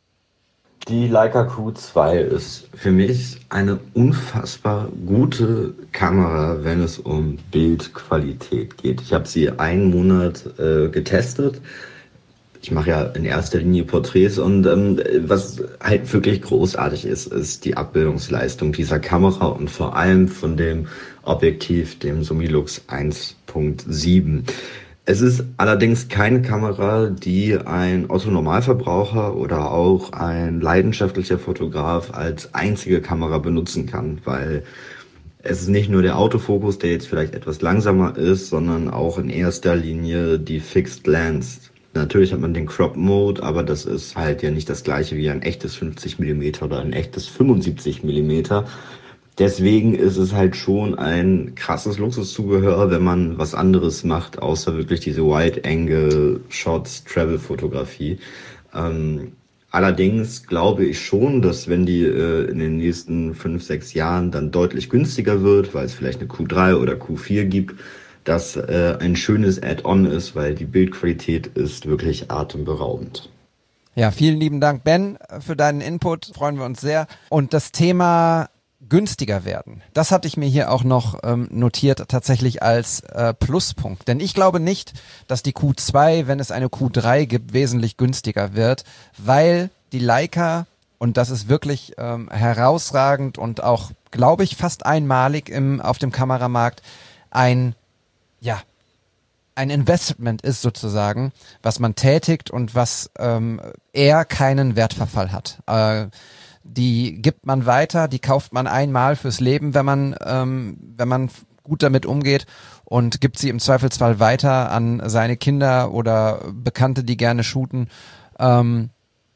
Die Leica Q zwei ist für mich eine unfassbar gute Kamera, wenn es um Bildqualität geht. Ich habe sie einen Monat äh, getestet. Ich mache ja in erster Linie Porträts und ähm, was halt wirklich großartig ist, ist die Abbildungsleistung dieser Kamera und vor allem von dem Objektiv, dem Summilux eins Punkt sieben. Es ist allerdings keine Kamera, die ein Otto-Normalverbraucher oder auch ein leidenschaftlicher Fotograf als einzige Kamera benutzen kann, weil es ist nicht nur der Autofokus, der jetzt vielleicht etwas langsamer ist, sondern auch in erster Linie die Fixed Lens. Natürlich hat man den Crop Mode, aber das ist halt ja nicht das gleiche wie ein echtes fünfzig Millimeter oder ein echtes fünfundsiebzig Millimeter. Deswegen ist es halt schon ein krasses Luxuszubehör, wenn man was anderes macht, außer wirklich diese Wide-Angle-Shots, Travel-Fotografie. Ähm, allerdings glaube ich schon, dass wenn die äh, in den nächsten fünf, sechs Jahren dann deutlich günstiger wird, weil es vielleicht eine Q drei oder Q vier gibt, dass äh, ein schönes Add-on ist, weil die Bildqualität ist wirklich atemberaubend. Ja, vielen lieben Dank, Ben, für deinen Input. Freuen wir uns sehr. Und das Thema günstiger werden, das hatte ich mir hier auch noch ähm, notiert, tatsächlich als äh, Pluspunkt. Denn ich glaube nicht, dass die Q zwei, wenn es eine Q drei gibt, wesentlich günstiger wird, weil die Leica, und das ist wirklich ähm, herausragend und auch, glaube ich, fast einmalig im auf dem Kameramarkt, ein ja, ein Investment ist sozusagen, was man tätigt und was ähm, eher keinen Wertverfall hat. Äh, die gibt man weiter, die kauft man einmal fürs Leben, wenn man ähm, wenn man gut damit umgeht und gibt sie im Zweifelsfall weiter an seine Kinder oder Bekannte, die gerne shooten ähm,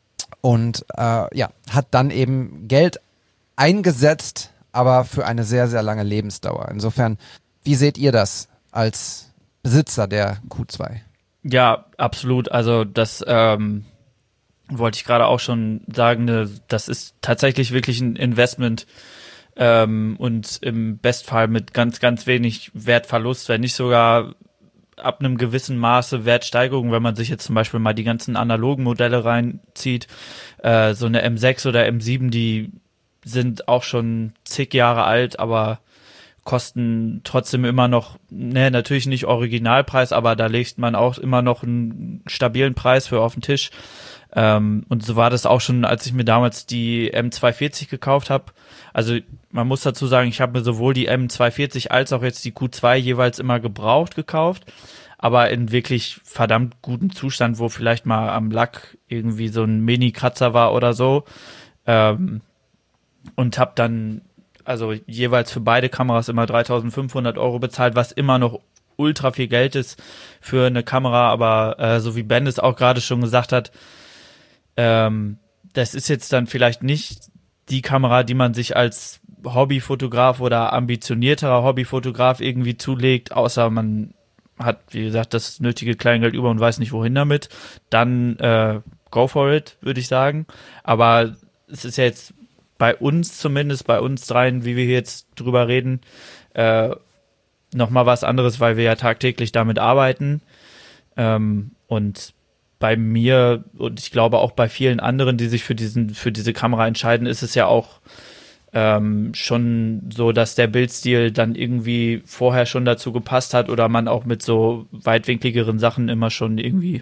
und äh, ja, hat dann eben Geld eingesetzt, aber für eine sehr, sehr lange Lebensdauer. Insofern, wie seht ihr das als Besitzer der Q zwei? Ja, absolut. Also das ähm, wollte ich gerade auch schon sagen. Ne, das ist tatsächlich wirklich ein Investment ähm, und im Bestfall mit ganz, ganz wenig Wertverlust, wenn nicht sogar ab einem gewissen Maße Wertsteigerung, wenn man sich jetzt zum Beispiel mal die ganzen analogen Modelle reinzieht, äh, so eine M sechs oder M sieben, die sind auch schon zig Jahre alt, aber kosten trotzdem immer noch, ne, natürlich nicht Originalpreis, aber da legt man auch immer noch einen stabilen Preis für auf den Tisch. Ähm, und so war das auch schon, als ich mir damals die M zweihundertvierzig gekauft habe. Also man muss dazu sagen, ich habe mir sowohl die M zweihundertvierzig als auch jetzt die Q zwei jeweils immer gebraucht gekauft, aber in wirklich verdammt gutem Zustand, wo vielleicht mal am Lack irgendwie so ein Mini-Kratzer war oder so. Ähm, und habe dann also jeweils für beide Kameras immer dreitausendfünfhundert Euro bezahlt, was immer noch ultra viel Geld ist für eine Kamera, aber äh, so wie Ben es auch gerade schon gesagt hat, ähm, das ist jetzt dann vielleicht nicht die Kamera, die man sich als Hobbyfotograf oder ambitionierterer Hobbyfotograf irgendwie zulegt, außer man hat, wie gesagt, das nötige Kleingeld über und weiß nicht wohin damit, dann äh, go for it, würde ich sagen. Aber es ist ja jetzt bei uns zumindest, bei uns dreien, wie wir hier jetzt drüber reden, äh, nochmal was anderes, weil wir ja tagtäglich damit arbeiten. Ähm, und bei mir und ich glaube auch bei vielen anderen, die sich für diesen, für diese Kamera entscheiden, ist es ja auch ähm, schon so, dass der Bildstil dann irgendwie vorher schon dazu gepasst hat oder man auch mit so weitwinkligeren Sachen immer schon irgendwie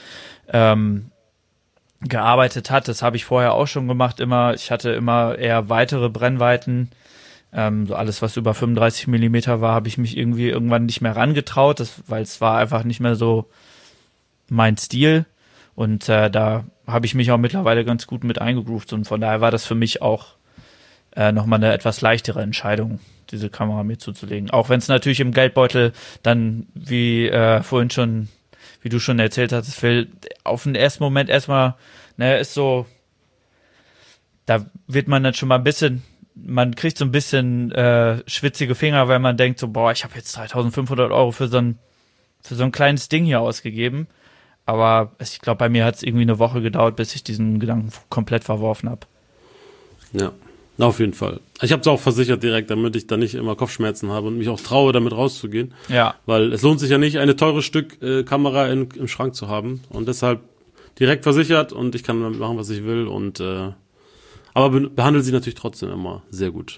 ähm, gearbeitet hat. Das habe ich vorher auch schon gemacht immer. Ich hatte immer eher weitere Brennweiten. Ähm, so alles, was über fünfunddreißig Millimeter war, habe ich mich irgendwie irgendwann nicht mehr rangetraut, das, weil es war einfach nicht mehr so mein Stil. Und äh, da habe ich mich auch mittlerweile ganz gut mit eingegroovt. Und von daher war das für mich auch äh, nochmal eine etwas leichtere Entscheidung, diese Kamera mir zuzulegen. Auch wenn es natürlich im Geldbeutel dann, wie äh, vorhin schon wie du schon erzählt hast, Phil, auf den ersten Moment erstmal, ne, ist so, da wird man dann schon mal ein bisschen, man kriegt so ein bisschen äh, schwitzige Finger, weil man denkt so, boah, ich habe jetzt dreitausendfünfhundert Euro für so ein für so ein kleines Ding hier ausgegeben. Aber ich glaube, bei mir hat es irgendwie eine Woche gedauert, bis ich diesen Gedanken komplett verworfen habe. Ja, auf jeden Fall. Ich habe es auch versichert direkt, damit ich da nicht immer Kopfschmerzen habe und mich auch traue, damit rauszugehen. Ja. Weil es lohnt sich ja nicht, eine teure Stück äh, Kamera in, im Schrank zu haben. Und deshalb direkt versichert und ich kann damit machen, was ich will. Und äh, aber be- behandle sie natürlich trotzdem immer sehr gut.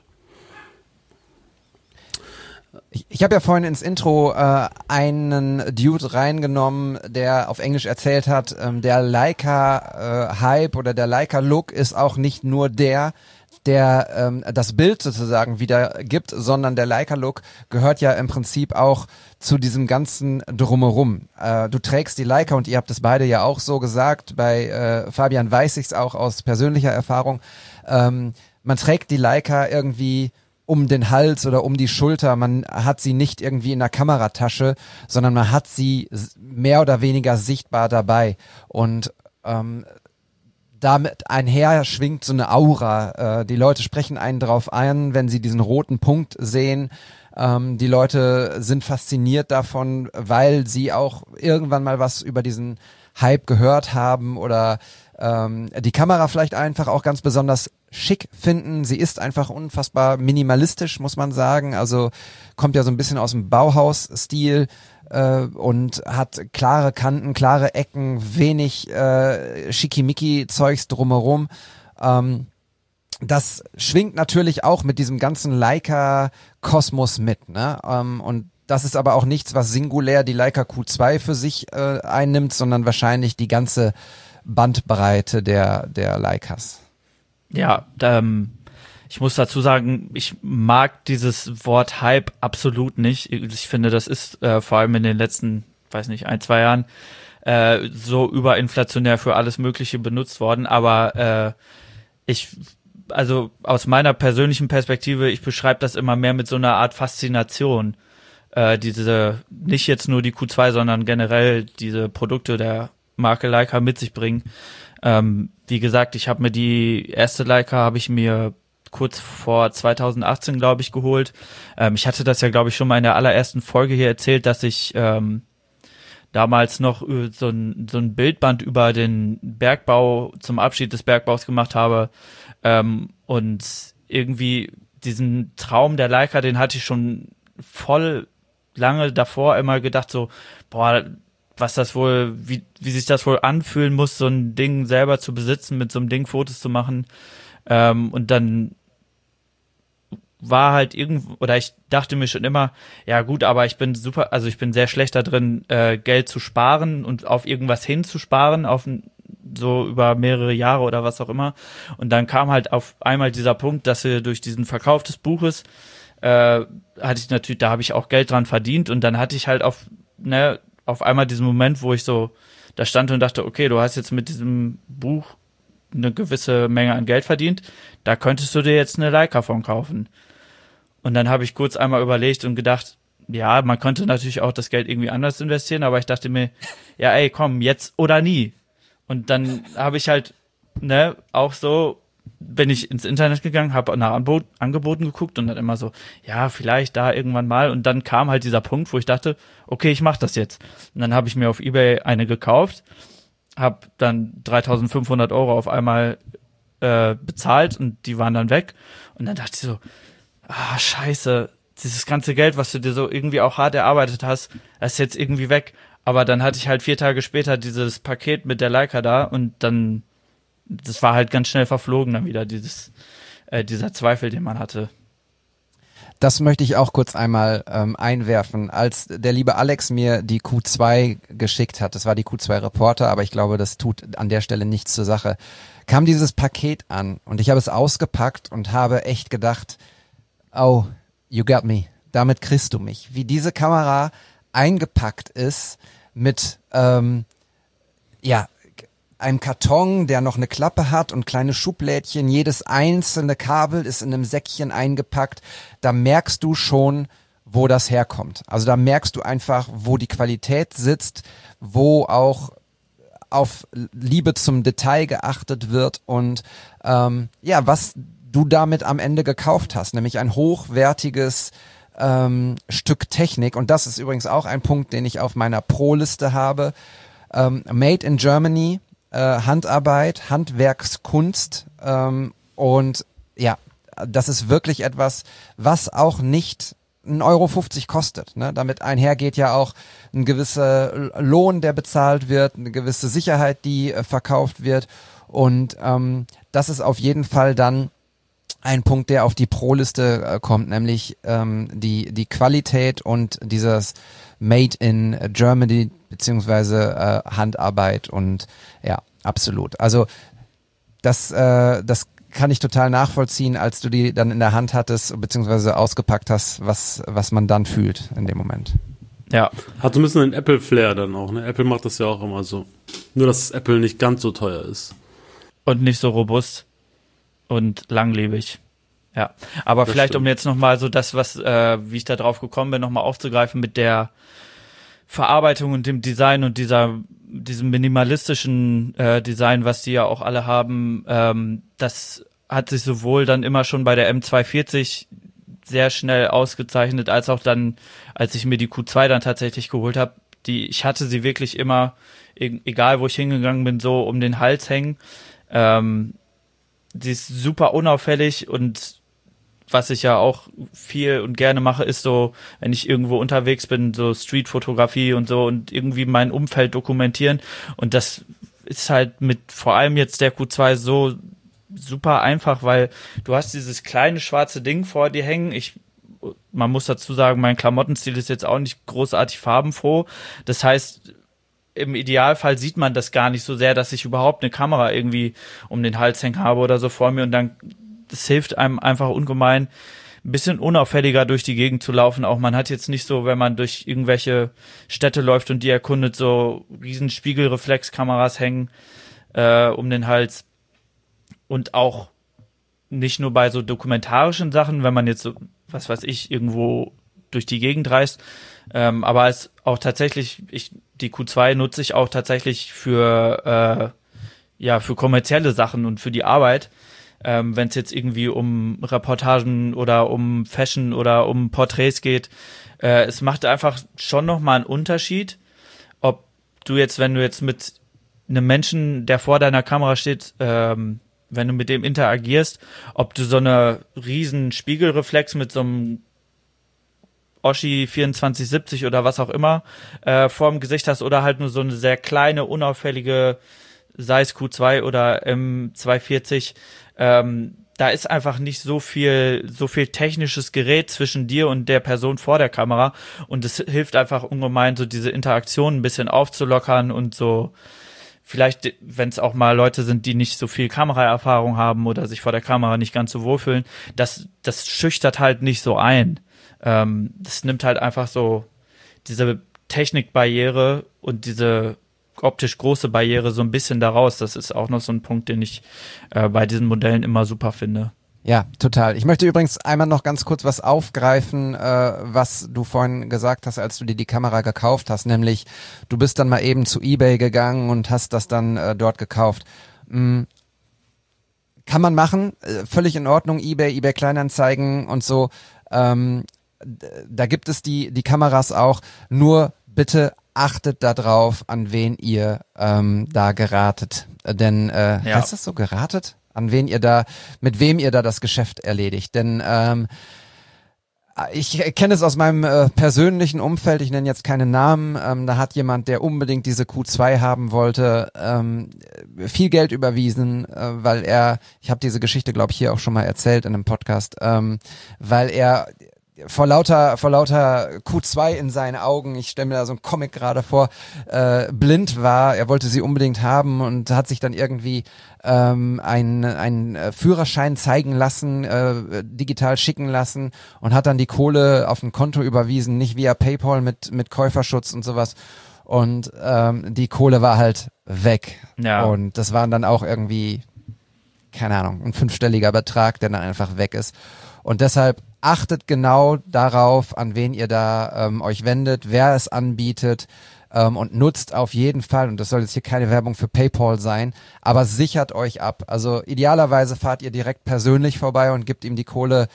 Ich, ich habe ja vorhin ins Intro äh, einen Dude reingenommen, der auf Englisch erzählt hat, ähm, der Leica-Hype äh, oder der Leica-Look ist auch nicht nur der, der ähm, das Bild sozusagen wiedergibt, sondern der Leica-Look gehört ja im Prinzip auch zu diesem ganzen Drumherum. Äh, du trägst die Leica und ihr habt es beide ja auch so gesagt, bei äh, Fabian weiß ich es auch aus persönlicher Erfahrung, ähm, man trägt die Leica irgendwie um den Hals oder um die Schulter, man hat sie nicht irgendwie in der Kameratasche, sondern man hat sie mehr oder weniger sichtbar dabei und ähm, damit einher schwingt so eine Aura. Äh, die Leute sprechen einen drauf ein, wenn sie diesen roten Punkt sehen. Ähm, die Leute sind fasziniert davon, weil sie auch irgendwann mal was über diesen Hype gehört haben oder ähm, die Kamera vielleicht einfach auch ganz besonders schick finden. Sie ist einfach unfassbar minimalistisch, muss man sagen. Also kommt ja so ein bisschen aus dem Bauhaus-Stil äh, und hat klare Kanten, klare Ecken, wenig äh, Schickimicki-Zeugs drumherum. Ähm, das schwingt natürlich auch mit diesem ganzen Leica-Kosmos mit, ne? Ähm, und das ist aber auch nichts, was singulär die Leica Q zwei für sich äh, einnimmt, sondern wahrscheinlich die ganze Bandbreite der, der Leicas. Ja, ähm, ich muss dazu sagen, ich mag dieses Wort Hype absolut nicht. Ich finde, das ist äh, vor allem in den letzten, weiß nicht, ein, zwei Jahren äh, so überinflationär für alles Mögliche benutzt worden. Aber äh, ich, also aus meiner persönlichen Perspektive, ich beschreibe das immer mehr mit so einer Art Faszination. Äh, diese, nicht jetzt nur die Q zwei, sondern generell diese Produkte der Marke Leica mit sich bringen. Ähm, wie gesagt, ich habe mir die erste Leica, habe ich mir kurz vor zweitausendachtzehn, glaube ich, geholt. Ähm, ich hatte das ja, glaube ich, schon mal in der allerersten Folge hier erzählt, dass ich ähm, damals noch so ein, so ein Bildband über den Bergbau zum Abschied des Bergbaus gemacht habe. Ähm, und irgendwie diesen Traum der Leica, den hatte ich schon voll lange davor immer gedacht so, boah, was das wohl, wie, wie sich das wohl anfühlen muss, so ein Ding selber zu besitzen, mit so einem Ding Fotos zu machen. Ähm, und dann war halt irgendwo, oder ich dachte mir schon immer, ja gut, aber ich bin super, also ich bin sehr schlecht da drin, äh, Geld zu sparen und auf irgendwas hinzusparen, auf ein, so über mehrere Jahre oder was auch immer. Und dann kam halt auf einmal dieser Punkt, dass wir durch diesen Verkauf des Buches, äh, hatte ich natürlich, da habe ich auch Geld dran verdient und dann hatte ich halt auf, ne, auf einmal diesen Moment, wo ich so da stand und dachte, okay, du hast jetzt mit diesem Buch eine gewisse Menge an Geld verdient, da könntest du dir jetzt eine Leica von kaufen. Und dann habe ich kurz einmal überlegt und gedacht, ja, man könnte natürlich auch das Geld irgendwie anders investieren, aber ich dachte mir, ja ey, komm, jetzt oder nie. Und dann habe ich halt, ne, auch so, bin ich ins Internet gegangen, habe nach Anbot- Angeboten geguckt und dann immer so, ja, vielleicht da irgendwann mal. Und dann kam halt dieser Punkt, wo ich dachte, okay, ich mache das jetzt. Und dann habe ich mir auf eBay eine gekauft, habe dann dreitausendfünfhundert Euro auf einmal äh, bezahlt und die waren dann weg. Und dann dachte ich so, ah, scheiße, dieses ganze Geld, was du dir so irgendwie auch hart erarbeitet hast, das ist jetzt irgendwie weg. Aber dann hatte ich halt vier Tage später dieses Paket mit der Leica da und dann, das war halt ganz schnell verflogen dann wieder, dieses, äh, dieser Zweifel, den man hatte. Das möchte ich auch kurz einmal ähm, einwerfen. Als der liebe Alex mir die Q zwei geschickt hat, das war die Q zwei Reporter, aber ich glaube, das tut an der Stelle nichts zur Sache, kam dieses Paket an und ich habe es ausgepackt und habe echt gedacht, oh, you got me, damit kriegst du mich. Wie diese Kamera eingepackt ist mit, ähm, ja, einem Karton, der noch eine Klappe hat und kleine Schublädchen. Jedes einzelne Kabel ist in einem Säckchen eingepackt. Da merkst du schon, wo das herkommt. Also da merkst du einfach, wo die Qualität sitzt, wo auch auf Liebe zum Detail geachtet wird und ähm, ja, was du damit am Ende gekauft hast, nämlich ein hochwertiges ähm, Stück Technik. Und das ist übrigens auch ein Punkt, den ich auf meiner Pro-Liste habe. Ähm, Made in Germany, äh, Handarbeit, Handwerkskunst ähm, und ja, das ist wirklich etwas, was auch nicht ein Euro fünfzig kostet. Ne? Damit einhergeht ja auch ein gewisser Lohn, der bezahlt wird, eine gewisse Sicherheit, die äh, verkauft wird und ähm, das ist auf jeden Fall dann ein Punkt, der auf die Pro-Liste äh, kommt, nämlich ähm, die die Qualität und dieses Made in Germany beziehungsweise äh, Handarbeit und ja, absolut. Also das äh, das kann ich total nachvollziehen, als du die dann in der Hand hattest beziehungsweise ausgepackt hast, was was man dann fühlt in dem Moment. Ja. Hat so ein bisschen einen Apple-Flair dann auch, ne? Apple macht das ja auch immer so. Nur, dass Apple nicht ganz so teuer ist. Und nicht so robust. Und langlebig. Ja, aber das vielleicht stimmt. um jetzt nochmal so das, was, äh, wie ich da drauf gekommen bin, nochmal aufzugreifen mit der Verarbeitung und dem Design und dieser, diesem minimalistischen äh, Design, was die ja auch alle haben, ähm, das hat sich sowohl dann immer schon bei der M zweihundertvierzig sehr schnell ausgezeichnet, als auch dann, als ich mir die Q zwei dann tatsächlich geholt habe, die, ich hatte sie wirklich immer, e- egal wo ich hingegangen bin, so um den Hals hängen. Ähm, die ist super unauffällig und was ich ja auch viel und gerne mache, ist so, wenn ich irgendwo unterwegs bin, so Streetfotografie und so und irgendwie mein Umfeld dokumentieren und das ist halt mit vor allem jetzt der Q zwei so super einfach, weil du hast dieses kleine schwarze Ding vor dir hängen. Ich, man muss dazu sagen, mein Klamottenstil ist jetzt auch nicht großartig farbenfroh. Das heißt, im Idealfall sieht man das gar nicht so sehr, dass ich überhaupt eine Kamera irgendwie um den Hals hängen habe oder so vor mir und dann, das hilft einem einfach ungemein, ein bisschen unauffälliger durch die Gegend zu laufen. Auch man hat jetzt nicht so, wenn man durch irgendwelche Städte läuft und die erkundet, so riesen Spiegelreflexkameras hängen äh, um den Hals. Und auch nicht nur bei so dokumentarischen Sachen, wenn man jetzt so, was weiß ich, irgendwo durch die Gegend reist, ähm, aber es auch tatsächlich, ich, die Q zwei nutze ich auch tatsächlich für, äh, ja, für kommerzielle Sachen und für die Arbeit, ähm, wenn es jetzt irgendwie um Reportagen oder um Fashion oder um Porträts geht. Äh, es macht einfach schon nochmal einen Unterschied, ob du jetzt, wenn du jetzt mit einem Menschen, der vor deiner Kamera steht, ähm, wenn du mit dem interagierst, ob du so eine riesen Spiegelreflex mit so einem Oschi vierundzwanzig siebzig oder was auch immer äh, vorm Gesicht hast oder halt nur so eine sehr kleine, unauffällige, sei es Q zwei oder M zweihundertvierzig, ähm, da ist einfach nicht so viel, so viel technisches Gerät zwischen dir und der Person vor der Kamera und es hilft einfach ungemein, so diese Interaktion ein bisschen aufzulockern und so vielleicht, wenn es auch mal Leute sind, die nicht so viel Kameraerfahrung haben oder sich vor der Kamera nicht ganz so wohlfühlen, das, das schüchtert halt nicht so ein. Ähm, das nimmt halt einfach so diese Technikbarriere und diese optisch große Barriere so ein bisschen daraus. Das ist auch noch so ein Punkt, den ich äh, bei diesen Modellen immer super finde. Ja, total. Ich möchte übrigens einmal noch ganz kurz was aufgreifen, äh, was du vorhin gesagt hast, als du dir die Kamera gekauft hast, nämlich du bist dann mal eben zu eBay gegangen und hast das dann äh, dort gekauft. Mhm. Kann man machen, äh, völlig in Ordnung, eBay, eBay Kleinanzeigen und so. Ähm, da gibt es die, die Kameras auch, nur bitte achtet darauf, an wen ihr ähm, da geratet. Denn, äh, Ja. heißt das so, geratet? An wen ihr da, mit wem ihr da das Geschäft erledigt. Denn ähm, ich kenne es aus meinem äh, persönlichen Umfeld, ich nenne jetzt keine Namen, ähm, da hat jemand, der unbedingt diese Q zwei haben wollte, ähm, viel Geld überwiesen, äh, weil er, ich habe diese Geschichte, glaube ich, hier auch schon mal erzählt in einem Podcast, ähm, weil er vor lauter vor lauter Q zwei in seinen Augen, ich stelle mir da so einen Comic gerade vor, äh, blind war. Er wollte sie unbedingt haben und hat sich dann irgendwie ähm, einen einen Führerschein zeigen lassen, äh, digital schicken lassen und hat dann die Kohle auf ein Konto überwiesen, nicht via PayPal mit mit Käuferschutz und sowas. Und ähm, die Kohle war halt weg. Ja. Und das waren dann auch irgendwie, keine Ahnung, ein fünfstelliger Betrag, der dann einfach weg ist. Und deshalb achtet genau darauf, an wen ihr da ähm, euch wendet, wer es anbietet ähm, und nutzt auf jeden Fall, und das soll jetzt hier keine Werbung für PayPal sein, aber sichert euch ab. Also idealerweise fahrt ihr direkt persönlich vorbei und gebt ihm die Kohle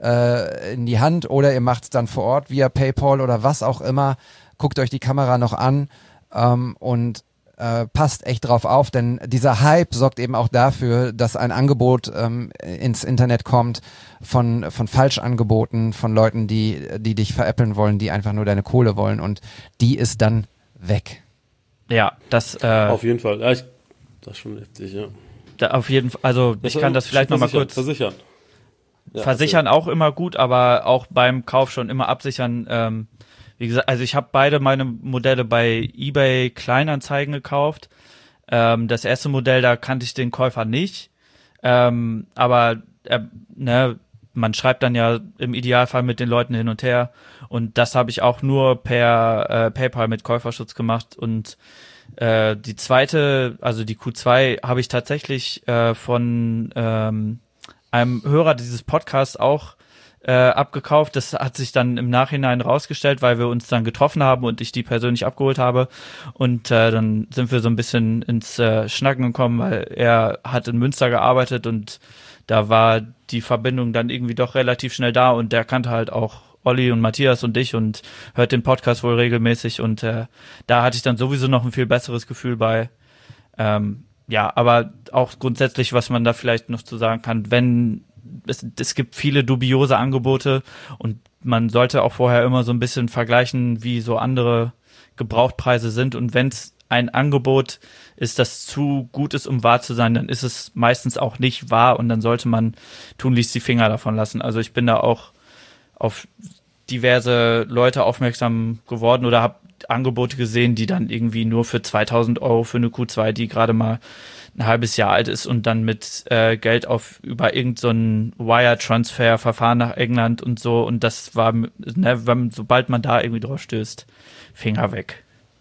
äh, in die Hand oder ihr macht es dann vor Ort via PayPal oder was auch immer. Guckt euch die Kamera noch an ähm, und Äh, passt echt drauf auf, denn dieser Hype sorgt eben auch dafür, dass ein Angebot ähm, ins Internet kommt von von Falschangeboten, von Leuten, die die dich veräppeln wollen, die einfach nur deine Kohle wollen und die ist dann weg. Ja, das äh, auf jeden Fall. Ja, ich, das ist schon heftig, ja. Da auf jeden Fall, also Das ich kann das vielleicht nochmal kurz versichern. Ja, versichern auch immer gut, aber auch beim Kauf schon immer absichern. Ähm, wie gesagt, also ich habe beide meine Modelle bei eBay Kleinanzeigen gekauft. Ähm, das erste Modell, da kannte ich den Käufer nicht, ähm, aber äh, ne, man schreibt dann ja im Idealfall mit den Leuten hin und her und das habe ich auch nur per äh, PayPal mit Käuferschutz gemacht und äh, die zweite, also die Q zwei, habe ich tatsächlich äh, von ähm, einem Hörer dieses Podcasts auch äh, abgekauft. Das hat sich dann im Nachhinein rausgestellt, weil wir uns dann getroffen haben und ich die persönlich abgeholt habe. Und äh, dann sind wir so ein bisschen ins äh, Schnacken gekommen, weil er hat in Münster gearbeitet und da war die Verbindung dann irgendwie doch relativ schnell da und der kannte halt auch Olli und Matthias und dich und hört den Podcast wohl regelmäßig und äh, da hatte ich dann sowieso noch ein viel besseres Gefühl bei. Ähm, ja, aber auch grundsätzlich, was man da vielleicht noch zu sagen kann, wenn es, es gibt viele dubiose Angebote und man sollte auch vorher immer so ein bisschen vergleichen, wie so andere Gebrauchtpreise sind und wenn es ein Angebot ist, das zu gut ist, um wahr zu sein, dann ist es meistens auch nicht wahr und dann sollte man tunlichst die Finger davon lassen. Also ich bin da auch auf diverse Leute aufmerksam geworden oder habe Angebote gesehen, die dann irgendwie nur für zweitausend Euro für eine Q zwei, die gerade mal ein halbes Jahr alt ist und dann mit äh, Geld auf über irgendein so Wire-Transfer-Verfahren nach England und so und das war, ne, wenn, sobald man da irgendwie drauf stößt, Finger weg.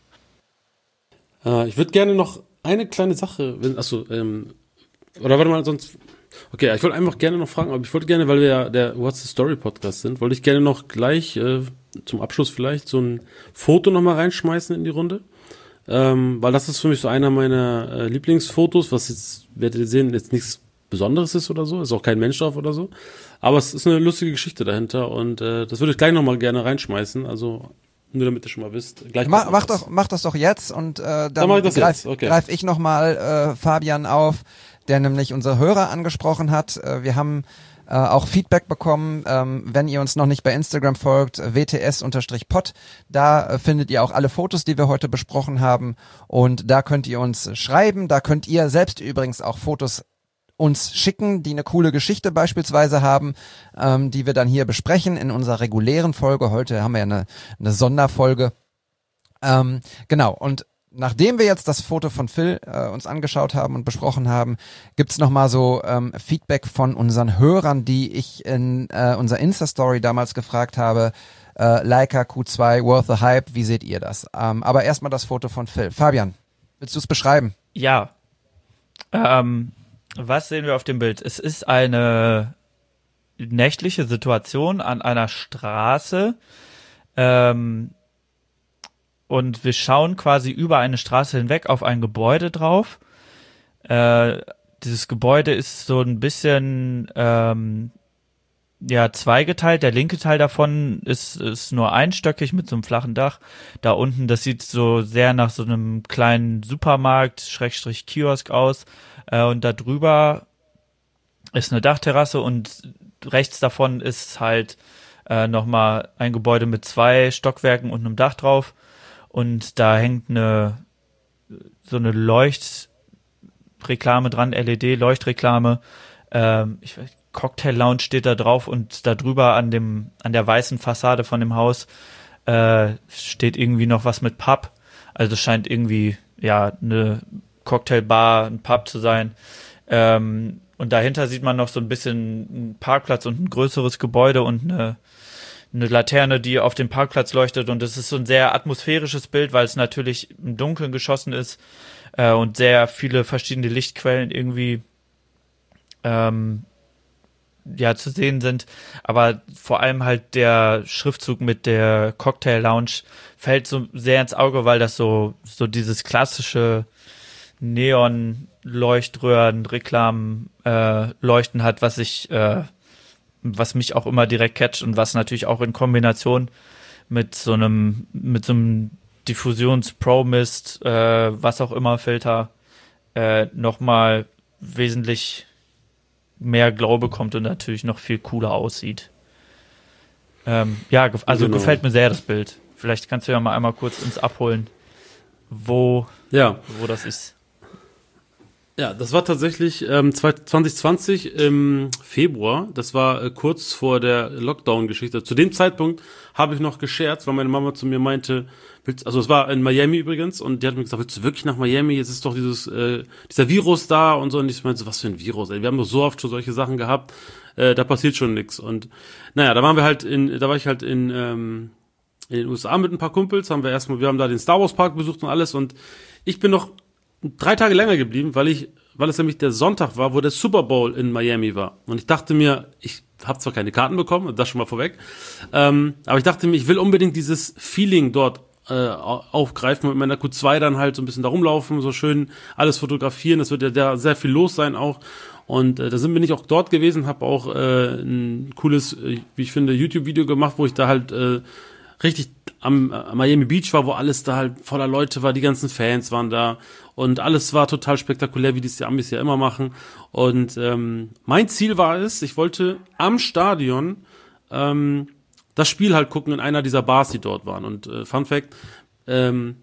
Äh, ich würde gerne noch eine kleine Sache, wenn, achso, ähm, oder warte mal, sonst, okay, ich wollte einfach gerne noch fragen, aber ich wollte gerne, weil wir ja der What's the Story Podcast sind, wollte ich gerne noch gleich äh, zum Abschluss vielleicht so ein Foto nochmal reinschmeißen in die Runde. Ähm, weil das ist für mich so einer meiner äh, Lieblingsfotos, was jetzt, werdet ihr sehen, jetzt nichts Besonderes ist oder so, ist auch kein Mensch drauf oder so, aber es ist eine lustige Geschichte dahinter und äh, das würde ich gleich nochmal gerne reinschmeißen, also nur damit ihr schon mal wisst. Gleich mach, mach, doch, mach das doch jetzt und äh, dann, dann mach ich das greif, jetzt. Okay. greif ich nochmal äh, Fabian auf, der nämlich unsere Hörer angesprochen hat. Äh, wir haben äh, auch Feedback bekommen, ähm, wenn ihr uns noch nicht bei Instagram folgt, w t s pod, da äh, findet ihr auch alle Fotos, die wir heute besprochen haben und da könnt ihr uns schreiben, da könnt ihr selbst übrigens auch Fotos uns schicken, die eine coole Geschichte beispielsweise haben, ähm, die wir dann hier besprechen in unserer regulären Folge. Heute haben wir ja eine, eine Sonderfolge. Ähm, genau, und nachdem wir jetzt das Foto von Phil äh, uns angeschaut haben und besprochen haben, gibt's noch mal so ähm, Feedback von unseren Hörern, die ich in äh, unserer Insta-Story damals gefragt habe. Äh, Leica Q zwei, worth the hype, wie seht ihr das? Ähm, aber erstmal das Foto von Phil. Fabian, willst du es beschreiben? Ja. Ähm, was sehen wir auf dem Bild? Es ist eine nächtliche Situation an einer Straße. Ähm, Und wir schauen quasi über eine Straße hinweg auf ein Gebäude drauf. Äh, dieses Gebäude ist so ein bisschen ähm, ja zweigeteilt. Der linke Teil davon ist, ist nur einstöckig mit so einem flachen Dach. Da unten, das sieht so sehr nach so einem kleinen Supermarkt, Schrägstrich Kiosk aus. Äh, und da drüber ist eine Dachterrasse und rechts davon ist halt äh, nochmal ein Gebäude mit zwei Stockwerken und einem Dach drauf. Und da hängt eine so eine Leuchtreklame dran, L E D-Leuchtreklame. Ähm, ich weiß, Cocktail Lounge steht da drauf und da drüber an dem an der weißen Fassade von dem Haus äh, steht irgendwie noch was mit Pub. Also es scheint irgendwie ja eine Cocktailbar, ein Pub zu sein. Ähm, und dahinter sieht man noch so ein bisschen einen Parkplatz und ein größeres Gebäude und eine eine Laterne, die auf dem Parkplatz leuchtet und es ist so ein sehr atmosphärisches Bild, weil es natürlich im Dunkeln geschossen ist äh, und sehr viele verschiedene Lichtquellen irgendwie ähm, ja zu sehen sind, aber vor allem halt der Schriftzug mit der Cocktail Lounge fällt so sehr ins Auge, weil das so so dieses klassische Neon-Leuchtröhren, Reklamen äh, leuchten hat, was ich äh, was mich auch immer direkt catcht und was natürlich auch in Kombination mit so einem mit so einem Diffusions-Pro-Mist, äh, was auch immer Filter äh, nochmal wesentlich mehr Glow bekommt und natürlich noch viel cooler aussieht. Ähm, ja, ge- also genau. Gefällt mir sehr das Bild. Vielleicht kannst du ja mal einmal kurz uns abholen, wo, ja. wo das ist. Ja, das war tatsächlich ähm, zwanzig zwanzig im Februar. Das war äh, kurz vor der Lockdown-Geschichte. Zu dem Zeitpunkt habe ich noch gescherzt, weil meine Mama zu mir meinte, willst, also es war in Miami übrigens, und die hat mir gesagt, willst du wirklich nach Miami? Jetzt ist doch dieses äh, dieser Virus da und so. Und ich meinte so, was für ein Virus? Ey? Wir haben doch so oft schon solche Sachen gehabt. Äh, da passiert schon nichts. Und naja, da waren wir halt in, da war ich halt in ähm, in den U S A mit ein paar Kumpels. Haben wir erstmal, wir haben da den Star Wars Park besucht und alles. Und ich bin noch drei Tage länger geblieben, weil ich, weil es nämlich der Sonntag war, wo der Super Bowl in Miami war. Und ich dachte mir, ich habe zwar keine Karten bekommen, das schon mal vorweg, ähm, aber ich dachte mir, ich will unbedingt dieses Feeling dort äh, aufgreifen, mit meiner Q zwei dann halt so ein bisschen da rumlaufen, so schön alles fotografieren, das wird ja da sehr viel los sein auch. Und äh, da sind bin ich auch dort gewesen, habe auch äh, ein cooles, äh, wie ich finde, YouTube-Video gemacht, wo ich da halt äh, richtig am äh, Miami Beach war, wo alles da halt voller Leute war, die ganzen Fans waren da und alles war total spektakulär, wie das die Amis ja immer machen. Und ähm, mein Ziel war es, ich wollte am Stadion ähm, das Spiel halt gucken in einer dieser Bars, die dort waren. Und äh, Fun Fact, ähm,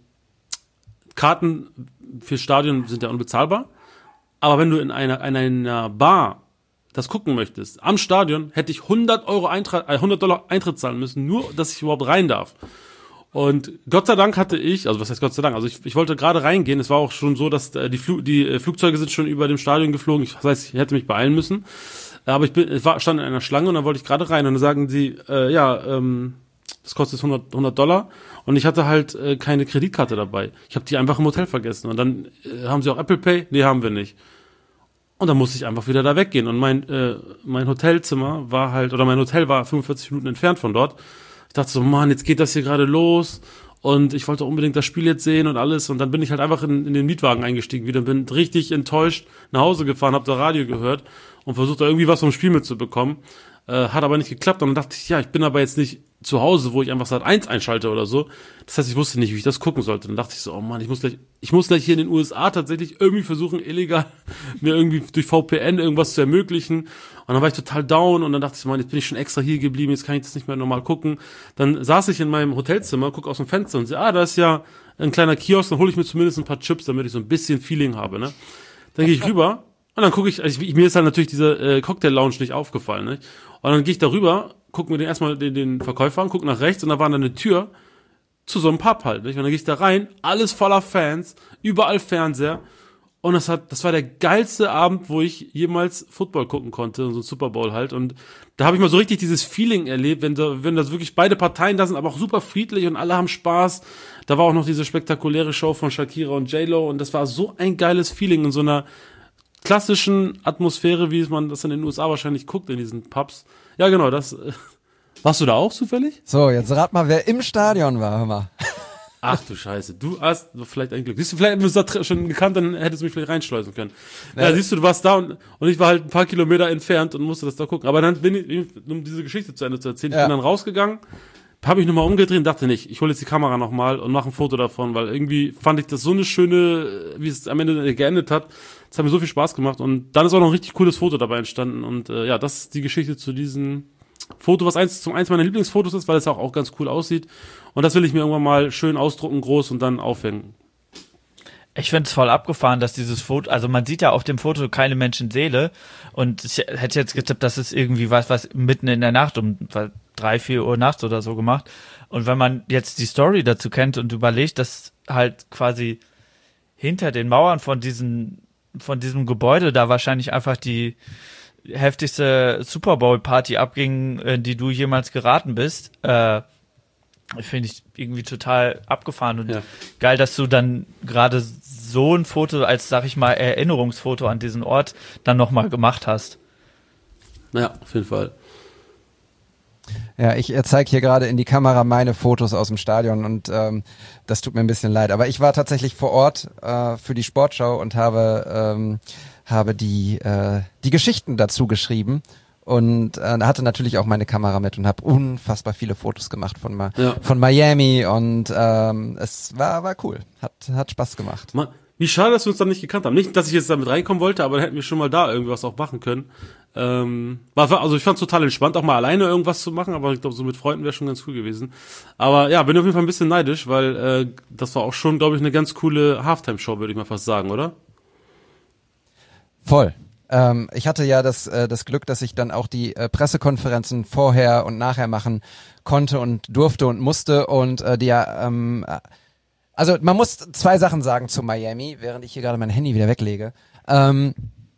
Karten für Stadion sind ja unbezahlbar, aber wenn du in einer, in einer Bar das gucken möchtest, am Stadion, hätte ich hundert Euro Eintritt, äh, hundert Dollar Eintritt zahlen müssen, nur, dass ich überhaupt rein darf. Und Gott sei Dank hatte ich, also was heißt Gott sei Dank, also ich, ich wollte gerade reingehen, es war auch schon so, dass äh, die, Fl- die äh, Flugzeuge sind schon über dem Stadion geflogen, ich, das heißt, ich hätte mich beeilen müssen, aber ich bin, ich war, stand in einer Schlange und dann wollte ich gerade rein und dann sagen sie, äh, ja, ähm, das kostet hundert, hundert Dollar und ich hatte halt äh, keine Kreditkarte dabei. Ich habe die einfach im Hotel vergessen und dann äh, haben sie auch Apple Pay? Nee, haben wir nicht. Und dann musste ich einfach wieder da weggehen. Und mein äh, mein Hotelzimmer war halt, oder mein Hotel war fünfundvierzig Minuten entfernt von dort. Ich dachte so, Mann, jetzt geht das hier gerade los. Und ich wollte unbedingt das Spiel jetzt sehen und alles. Und dann bin ich halt einfach in, in den Mietwagen eingestiegen wieder. Bin richtig enttäuscht nach Hause gefahren, habe da Radio gehört und versucht da irgendwie was vom Spiel mitzubekommen. Äh, hat aber nicht geklappt. Und dann dachte ich, ja, ich bin aber jetzt nicht zu Hause, wo ich einfach Sat eins einschalte oder so. Das heißt, ich wusste nicht, wie ich das gucken sollte. Dann dachte ich so, oh Mann, ich muss gleich, ich muss gleich hier in den U S A tatsächlich irgendwie versuchen, illegal mir irgendwie durch V P N irgendwas zu ermöglichen. Und dann war ich total down und dann dachte ich, Mann, jetzt bin ich schon extra hier geblieben, jetzt kann ich das nicht mehr normal gucken. Dann saß ich in meinem Hotelzimmer, guck aus dem Fenster und sehe, ah, da ist ja ein kleiner Kiosk, dann hole ich mir zumindest ein paar Chips, damit ich so ein bisschen Feeling habe, ne? Dann gehe ich rüber und dann gucke ich, also ich, mir ist halt natürlich dieser äh, Cocktail-Lounge nicht aufgefallen, ne? Und dann gehe ich da rüber, guck mir den erstmal den, den Verkäufer an, guck nach rechts und da war dann eine Tür zu so einem Pub halt, nicht? Und dann gehe ich da rein, alles voller Fans, überall Fernseher und das hat, das war der geilste Abend, wo ich jemals Football gucken konnte, so ein Super Bowl halt und da habe ich mal so richtig dieses Feeling erlebt, wenn da, wenn das wirklich beide Parteien da sind, aber auch super friedlich und alle haben Spaß. Da war auch noch diese spektakuläre Show von Shakira und J-Lo und das war so ein geiles Feeling in so einer klassischen Atmosphäre, wie man das in den U S A wahrscheinlich guckt, in diesen Pubs. Ja, genau, das. Äh, warst du da auch zufällig? So, jetzt rat mal, wer im Stadion war, hör mal. Ach du Scheiße, du hast vielleicht ein Glück. Siehst du, vielleicht hättest du das schon gekannt, dann hättest du mich vielleicht reinschleusen können. Ja, ja, siehst du, du warst da und, und ich war halt ein paar Kilometer entfernt und musste das da gucken. Aber dann bin ich, um diese Geschichte zu Ende zu erzählen, ich ja. bin dann rausgegangen, habe mich nochmal umgedreht und dachte nicht, ich hole jetzt die Kamera nochmal und mache ein Foto davon, weil irgendwie fand ich das so eine schöne, wie es am Ende geendet hat. Es hat mir so viel Spaß gemacht und dann ist auch noch ein richtig cooles Foto dabei entstanden und äh, ja, das ist die Geschichte zu diesem Foto, was eins zum eins meiner Lieblingsfotos ist, weil es auch, auch ganz cool aussieht und das will ich mir irgendwann mal schön ausdrucken, groß und dann aufhängen. Ich finde es voll abgefahren, dass dieses Foto, also man sieht ja auf dem Foto keine Menschenseele und ich hätte jetzt getippt, dass es irgendwie was, was mitten in der Nacht um drei, vier Uhr nachts oder so gemacht und wenn man jetzt die Story dazu kennt und überlegt, dass halt quasi hinter den Mauern von diesen von diesem Gebäude da wahrscheinlich einfach die heftigste Super Bowl Party abging, in die du jemals geraten bist, äh, finde ich irgendwie total abgefahren und ja. geil, dass du dann gerade so ein Foto als, sag ich mal, Erinnerungsfoto an diesen Ort dann nochmal gemacht hast. Ja, auf jeden Fall. Ja, ich zeige hier gerade in die Kamera meine Fotos aus dem Stadion und ähm, das tut mir ein bisschen leid. Aber ich war tatsächlich vor Ort äh, für die Sportschau und habe ähm, habe die äh, die Geschichten dazu geschrieben und äh, hatte natürlich auch meine Kamera mit und habe unfassbar viele Fotos gemacht von Ma- ja. von Miami und ähm, es war war cool, hat hat Spaß gemacht. Man, wie schade, dass wir uns dann nicht gekannt haben. Nicht, dass ich jetzt damit reinkommen wollte, aber dann hätten wir schon mal da irgendwas auch machen können. Ähm, war, also ich fand es total entspannt, auch mal alleine irgendwas zu machen, aber ich glaube, so mit Freunden wäre schon ganz cool gewesen. Aber ja, bin auf jeden Fall ein bisschen neidisch, weil äh, das war auch schon, glaube ich, eine ganz coole Halftime-Show, würde ich mal fast sagen, oder? Voll. Ähm, ich hatte ja das, äh, das Glück, dass ich dann auch die äh, Pressekonferenzen vorher und nachher machen konnte und durfte und musste und äh, die ja, ähm, also man muss zwei Sachen sagen zu Miami, während ich hier gerade mein Handy wieder weglege. Ähm,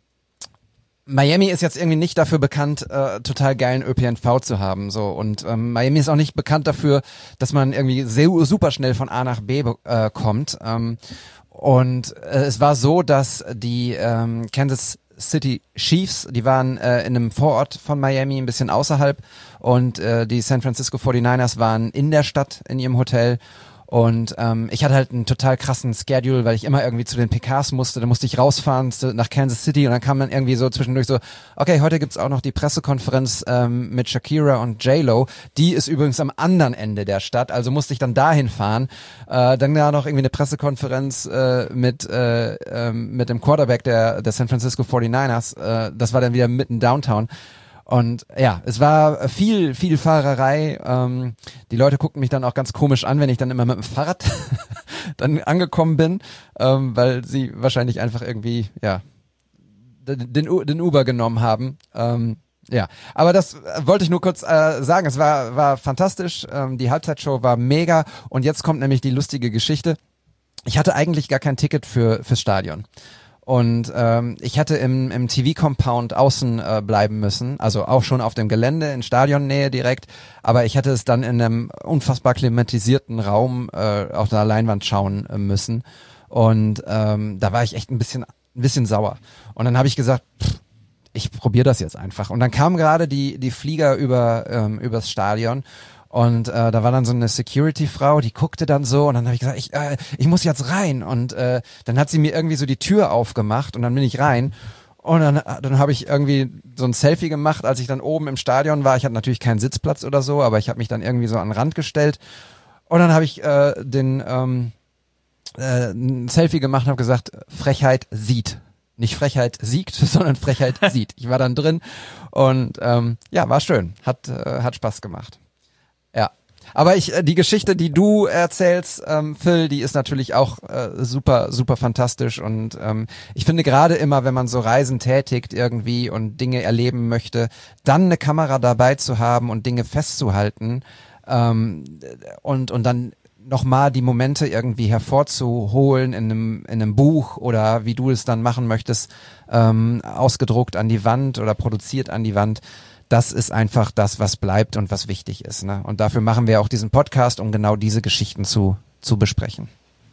Miami ist jetzt irgendwie nicht dafür bekannt, äh, total geilen Ö P N V zu haben, so und ähm, Miami ist auch nicht bekannt dafür, dass man irgendwie sehr, super schnell von A nach B äh, kommt. Ähm, und äh, es war so, dass die ähm, Kansas City Chiefs, die waren äh, in einem Vorort von Miami, ein bisschen außerhalb, und äh, die San Francisco forty-niners waren in der Stadt in ihrem Hotel. Und ähm, ich hatte halt einen total krassen Schedule, weil ich immer irgendwie zu den P Ks musste. Da musste ich rausfahren zu, nach Kansas City und dann kam dann irgendwie so zwischendurch so, okay, heute gibt's auch noch die Pressekonferenz ähm, mit Shakira und J-Lo. Die ist übrigens am anderen Ende der Stadt, also musste ich dann dahin fahren. Äh, dann da noch irgendwie eine Pressekonferenz äh, mit äh, äh, mit dem Quarterback der, der San Francisco forty-niners. Äh, das war dann wieder mitten downtown. Und ja, es war viel, viel Fahrerei. Ähm, die Leute guckten mich dann auch ganz komisch an, wenn ich dann immer mit dem Fahrrad dann angekommen bin, ähm, weil sie wahrscheinlich einfach irgendwie, ja, den, den Uber genommen haben. Ähm, ja, aber das wollte ich nur kurz äh, sagen. Es war, war fantastisch. Ähm, die Halbzeitshow war mega. Und jetzt kommt nämlich die lustige Geschichte. Ich hatte eigentlich gar kein Ticket für fürs Stadion. Und ähm, ich hätte im, im T V-Compound außen äh, bleiben müssen, also auch schon auf dem Gelände, in Stadionnähe direkt, aber ich hätte es dann in einem unfassbar klimatisierten Raum äh, auf der Leinwand schauen äh, müssen. Und ähm, da war ich echt ein bisschen, ein bisschen sauer. Und dann habe ich gesagt, pff, ich probiere das jetzt einfach. Und dann kamen gerade die, die Flieger über ähm, übers Stadion. Und äh, da war dann so eine Security-Frau, die guckte dann so und dann habe ich gesagt, ich, äh, ich muss jetzt rein. Und äh, dann hat sie mir irgendwie so die Tür aufgemacht und dann bin ich rein. Und dann, dann habe ich irgendwie so ein Selfie gemacht, als ich dann oben im Stadion war. Ich hatte natürlich keinen Sitzplatz oder so, aber ich habe mich dann irgendwie so an den Rand gestellt. Und dann habe ich äh, den ähm, äh, ein Selfie gemacht und habe gesagt, Frechheit sieht. Nicht Frechheit siegt, sondern Frechheit sieht. Ich war dann drin und ähm, ja, war schön. Hat, äh, hat Spaß gemacht. Ja. Aber ich, die Geschichte, die du erzählst, ähm, Phil, die ist natürlich auch äh, super, super fantastisch und ähm, ich finde gerade immer, wenn man so Reisen tätigt irgendwie und Dinge erleben möchte, dann eine Kamera dabei zu haben und Dinge festzuhalten ähm, und und dann nochmal die Momente irgendwie hervorzuholen in einem in einem Buch oder wie du es dann machen möchtest, ähm, ausgedruckt an die Wand oder produziert an die Wand. Das ist einfach das, was bleibt und was wichtig ist. Ne? Und dafür machen wir auch diesen Podcast, um genau diese Geschichten zu, zu besprechen.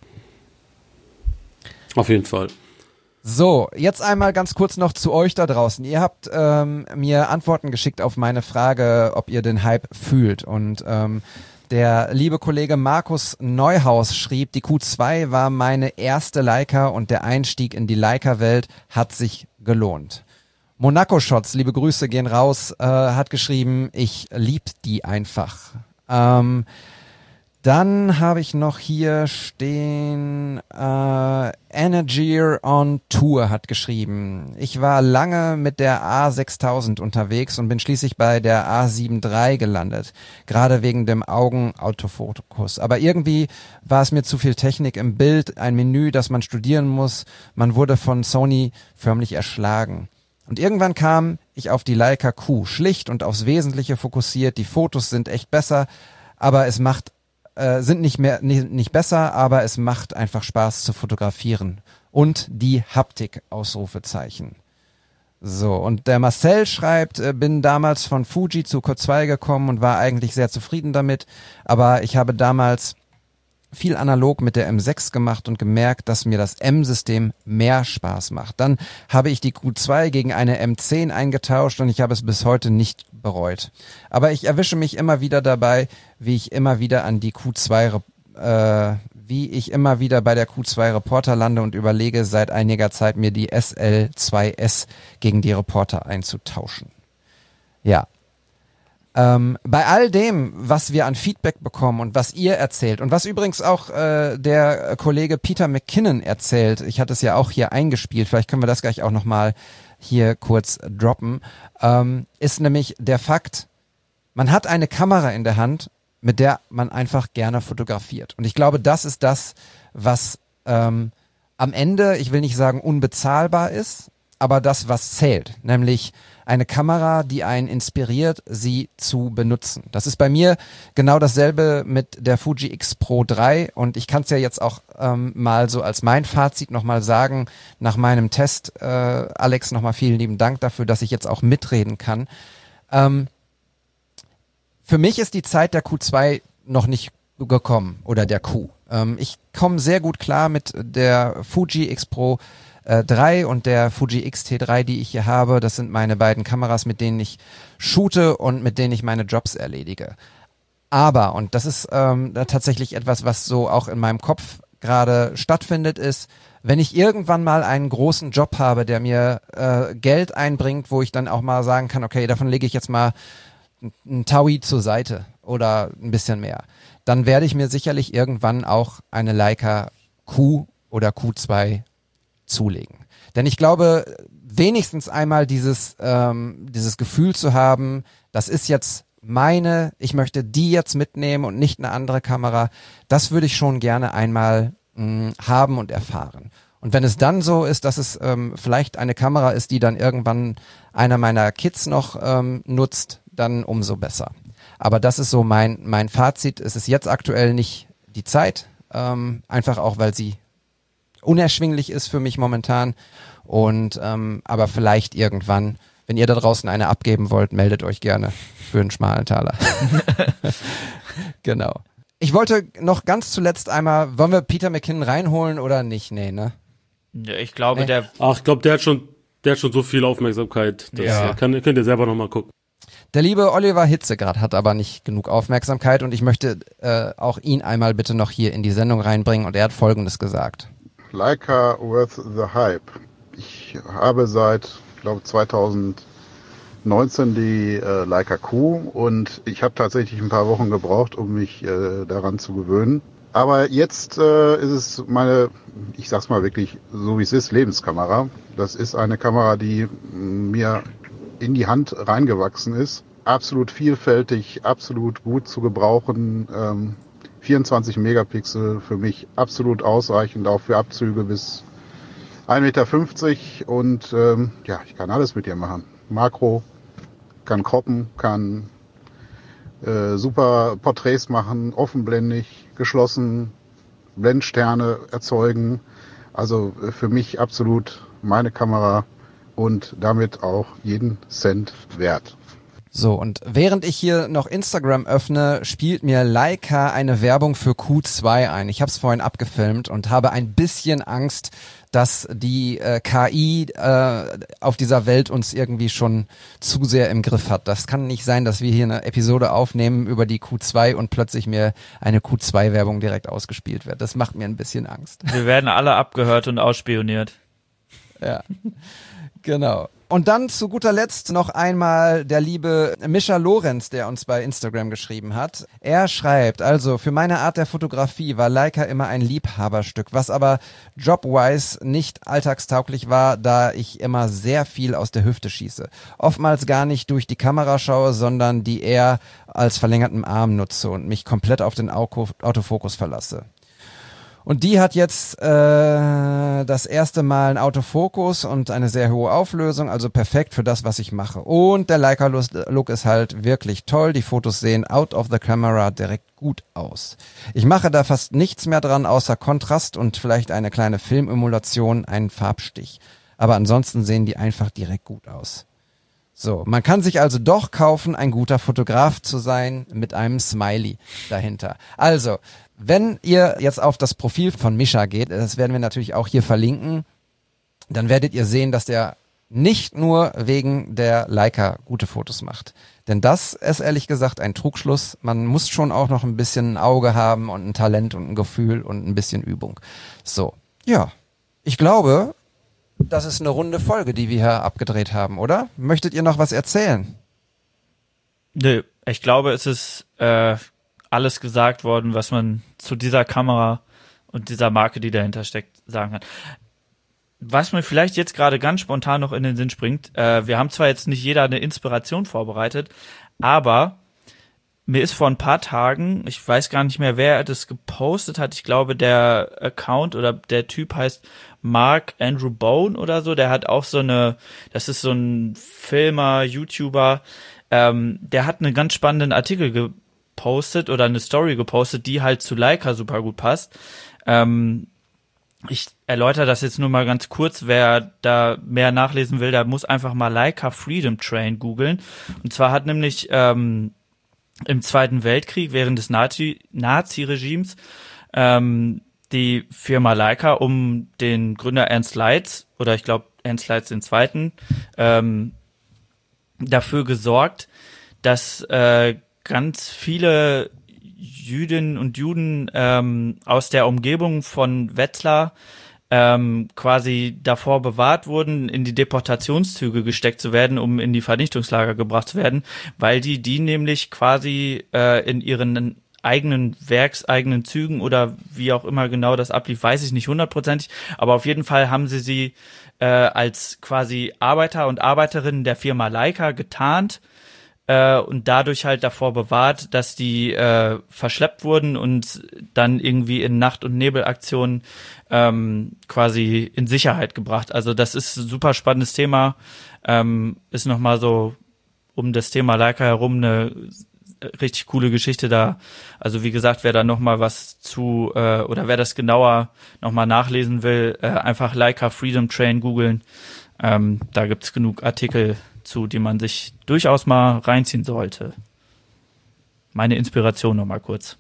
Auf jeden Fall. So, jetzt einmal ganz kurz noch zu euch da draußen. Ihr habt ähm, mir Antworten geschickt auf meine Frage, ob ihr den Hype fühlt. Und ähm, der liebe Kollege Markus Neuhaus schrieb, die Q zwei war meine erste Leica und der Einstieg in die Leica-Welt hat sich gelohnt. Monaco Shots, liebe Grüße gehen raus, äh, hat geschrieben, ich lieb die einfach. Ähm, dann habe ich noch hier stehen, äh, Energy on Tour hat geschrieben, ich war lange mit der A sechstausend unterwegs und bin schließlich bei der A sieben drei gelandet, gerade wegen dem Augenautofokus. Aber irgendwie war es mir zu viel Technik im Bild, ein Menü, das man studieren muss, man wurde von Sony förmlich erschlagen. Und irgendwann kam ich auf die Leica Q, schlicht und aufs Wesentliche fokussiert. Die Fotos sind echt besser, aber es macht äh, sind nicht mehr nicht, nicht besser, aber es macht einfach Spaß zu fotografieren. Und die Haptik Ausrufezeichen. So, und der Marcel schreibt, äh, bin damals von Fuji zu Q zwei gekommen und war eigentlich sehr zufrieden damit, aber ich habe damals viel analog mit der M sechs gemacht und gemerkt, dass mir das M-System mehr Spaß macht. Dann habe ich die Q zwei gegen eine M zehn eingetauscht und ich habe es bis heute nicht bereut. Aber ich erwische mich immer wieder dabei, wie ich immer wieder an die Q zwei, äh, wie ich immer wieder bei der Q zwei Reporter lande und überlege seit einiger Zeit mir die S L zwei S gegen die Reporter einzutauschen. Ja. Ähm, bei all dem, was wir an Feedback bekommen und was ihr erzählt und was übrigens auch äh, der Kollege Peter McKinnon erzählt, ich hatte es ja auch hier eingespielt, vielleicht können wir das gleich auch nochmal hier kurz droppen, ähm, ist nämlich der Fakt, man hat eine Kamera in der Hand, mit der man einfach gerne fotografiert. Und ich glaube, das ist das, was ähm, am Ende, ich will nicht sagen unbezahlbar ist, aber das, was zählt, nämlich eine Kamera, die einen inspiriert, sie zu benutzen. Das ist bei mir genau dasselbe mit der Fuji X Pro drei und ich kann es ja jetzt auch ähm, mal so als mein Fazit nochmal sagen, nach meinem Test, äh, Alex, nochmal vielen lieben Dank dafür, dass ich jetzt auch mitreden kann. Ähm, für mich ist die Zeit der Q zwei noch nicht gekommen oder der Q. Ähm, ich komme sehr gut klar mit der Fuji X Pro drei und der Fuji X T drei, die ich hier habe. Das sind meine beiden Kameras, mit denen ich shoote und mit denen ich meine Jobs erledige. Aber, und das ist ähm, tatsächlich etwas, was so auch in meinem Kopf gerade stattfindet, ist, wenn ich irgendwann mal einen großen Job habe, der mir äh, Geld einbringt, wo ich dann auch mal sagen kann, okay, davon lege ich jetzt mal ein Taui zur Seite oder ein bisschen mehr, dann werde ich mir sicherlich irgendwann auch eine Leica Q oder Q zwei zulegen. Denn ich glaube, wenigstens einmal dieses, ähm, dieses Gefühl zu haben, das ist jetzt meine, ich möchte die jetzt mitnehmen und nicht eine andere Kamera, das würde ich schon gerne einmal mh, haben und erfahren. Und wenn es dann so ist, dass es ähm, vielleicht eine Kamera ist, die dann irgendwann einer meiner Kids noch ähm, nutzt, dann umso besser. Aber das ist so mein, mein Fazit. Es ist jetzt aktuell nicht die Zeit, ähm, einfach auch, weil sie unerschwinglich ist für mich momentan und ähm, aber vielleicht irgendwann, wenn ihr da draußen eine abgeben wollt, meldet euch gerne für einen schmalen Taler. Genau. Ich wollte noch ganz zuletzt einmal, wollen wir Peter McKinnon reinholen oder nicht? Nee, ne? Ja, ich glaube, nee. der... Ach, ich glaube, der hat schon der hat schon so viel Aufmerksamkeit. Das ja. kann, könnt ihr selber nochmal gucken. Der liebe Oliver Hitzegrad hat aber nicht genug Aufmerksamkeit und ich möchte äh, auch ihn einmal bitte noch hier in die Sendung reinbringen und er hat Folgendes gesagt. Leica worth the hype. ich habe seit, ich glaube, zweitausendneunzehn die äh, Leica Q und ich habe tatsächlich ein paar Wochen gebraucht, um mich äh, daran zu gewöhnen. Aber jetzt äh, ist es meine, ich sag's mal wirklich so wie es ist, Lebenskamera. Das ist eine Kamera, die mir in die Hand reingewachsen ist. Absolut vielfältig, absolut gut zu gebrauchen. Ähm, vierundzwanzig Megapixel für mich absolut ausreichend, auch für Abzüge bis ein Meter fünfzig und ähm, ja, ich kann alles mit ihr machen. Makro, kann croppen, kann äh, super Porträts machen, offenblendig, geschlossen, Blendsterne erzeugen. Also äh, für mich absolut meine Kamera und damit auch jeden Cent wert. So, und während ich hier noch Instagram öffne, spielt mir Leica eine Werbung für Q zwei ein. Ich habe es vorhin abgefilmt und habe ein bisschen Angst, dass die äh, K I äh, auf dieser Welt uns irgendwie schon zu sehr im Griff hat. Das kann nicht sein, dass wir hier eine Episode aufnehmen über die Q zwei und plötzlich mir eine Q zwei Werbung direkt ausgespielt wird. Das macht mir ein bisschen Angst. Wir werden alle abgehört und ausspioniert. Ja, genau. Und dann zu guter Letzt noch einmal der liebe Mischa Lorenz, der uns bei Instagram geschrieben hat. Er schreibt, also für meine Art der Fotografie war Leica immer ein Liebhaberstück, was aber jobwise nicht alltagstauglich war, da ich immer sehr viel aus der Hüfte schieße. Oftmals gar nicht durch die Kamera schaue, sondern die eher als verlängerten Arm nutze und mich komplett auf den Autofokus verlasse. Und die hat jetzt äh, das erste Mal einen Autofokus und eine sehr hohe Auflösung, also perfekt für das, was ich mache. Und der Leica-Look ist halt wirklich toll. Die Fotos sehen out of the camera direkt gut aus. Ich mache da fast nichts mehr dran, außer Kontrast und vielleicht eine kleine Filmemulation, einen Farbstich. Aber ansonsten sehen die einfach direkt gut aus. So, man kann sich also doch kaufen, ein guter Fotograf zu sein, mit einem Smiley dahinter. Also, wenn ihr jetzt auf das Profil von Mischa geht, das werden wir natürlich auch hier verlinken, dann werdet ihr sehen, dass der nicht nur wegen der Leica gute Fotos macht. Denn das ist ehrlich gesagt ein Trugschluss. Man muss schon auch noch ein bisschen ein Auge haben und ein Talent und ein Gefühl und ein bisschen Übung. So, ja, ich glaube, das ist eine runde Folge, die wir hier abgedreht haben, oder? Möchtet ihr noch was erzählen? Nö, ich glaube, es ist äh, alles gesagt worden, was man zu dieser Kamera und dieser Marke, die dahinter steckt, sagen kann. Was mir vielleicht jetzt gerade ganz spontan noch in den Sinn springt, äh, wir haben zwar jetzt nicht jeder eine Inspiration vorbereitet, aber mir ist vor ein paar Tagen, ich weiß gar nicht mehr, wer das gepostet hat, ich glaube, der Account oder der Typ heißt Mark Andrew Bone oder so, der hat auch so eine, das ist so ein Filmer, YouTuber, ähm, der hat einen ganz spannenden Artikel gepostet oder eine Story gepostet, die halt zu Leica super gut passt. Ähm, ich erläutere das jetzt nur mal ganz kurz, wer da mehr nachlesen will, der muss einfach mal Leica Freedom Train googeln. Und zwar hat nämlich ähm, im Zweiten Weltkrieg während des Nazi, Nazi-Regimes ähm, die Firma Leica um den Gründer Ernst Leitz, oder ich glaube Ernst Leitz den Zweiten, ähm, dafür gesorgt, dass äh, ganz viele Jüdinnen und Juden ähm, aus der Umgebung von Wetzlar ähm, quasi davor bewahrt wurden, in die Deportationszüge gesteckt zu werden, um in die Vernichtungslager gebracht zu werden, weil die die nämlich quasi äh, in ihren eigenen werkseigenen Zügen oder wie auch immer genau das ablief, weiß ich nicht hundertprozentig, aber auf jeden Fall haben sie sie äh, als quasi Arbeiter und Arbeiterinnen der Firma Leica getarnt äh, und dadurch halt davor bewahrt, dass die äh, verschleppt wurden und dann irgendwie in Nacht- und Nebelaktionen ähm, quasi in Sicherheit gebracht. Also das ist ein super spannendes Thema, ähm, ist nochmal so um das Thema Leica herum eine richtig coole Geschichte da. Also wie gesagt, wer da nochmal was zu, äh, oder wer das genauer nochmal nachlesen will, äh, einfach Leica Freedom Train googeln. Ähm, da gibt's genug Artikel zu, die man sich durchaus mal reinziehen sollte. Meine Inspiration nochmal kurz.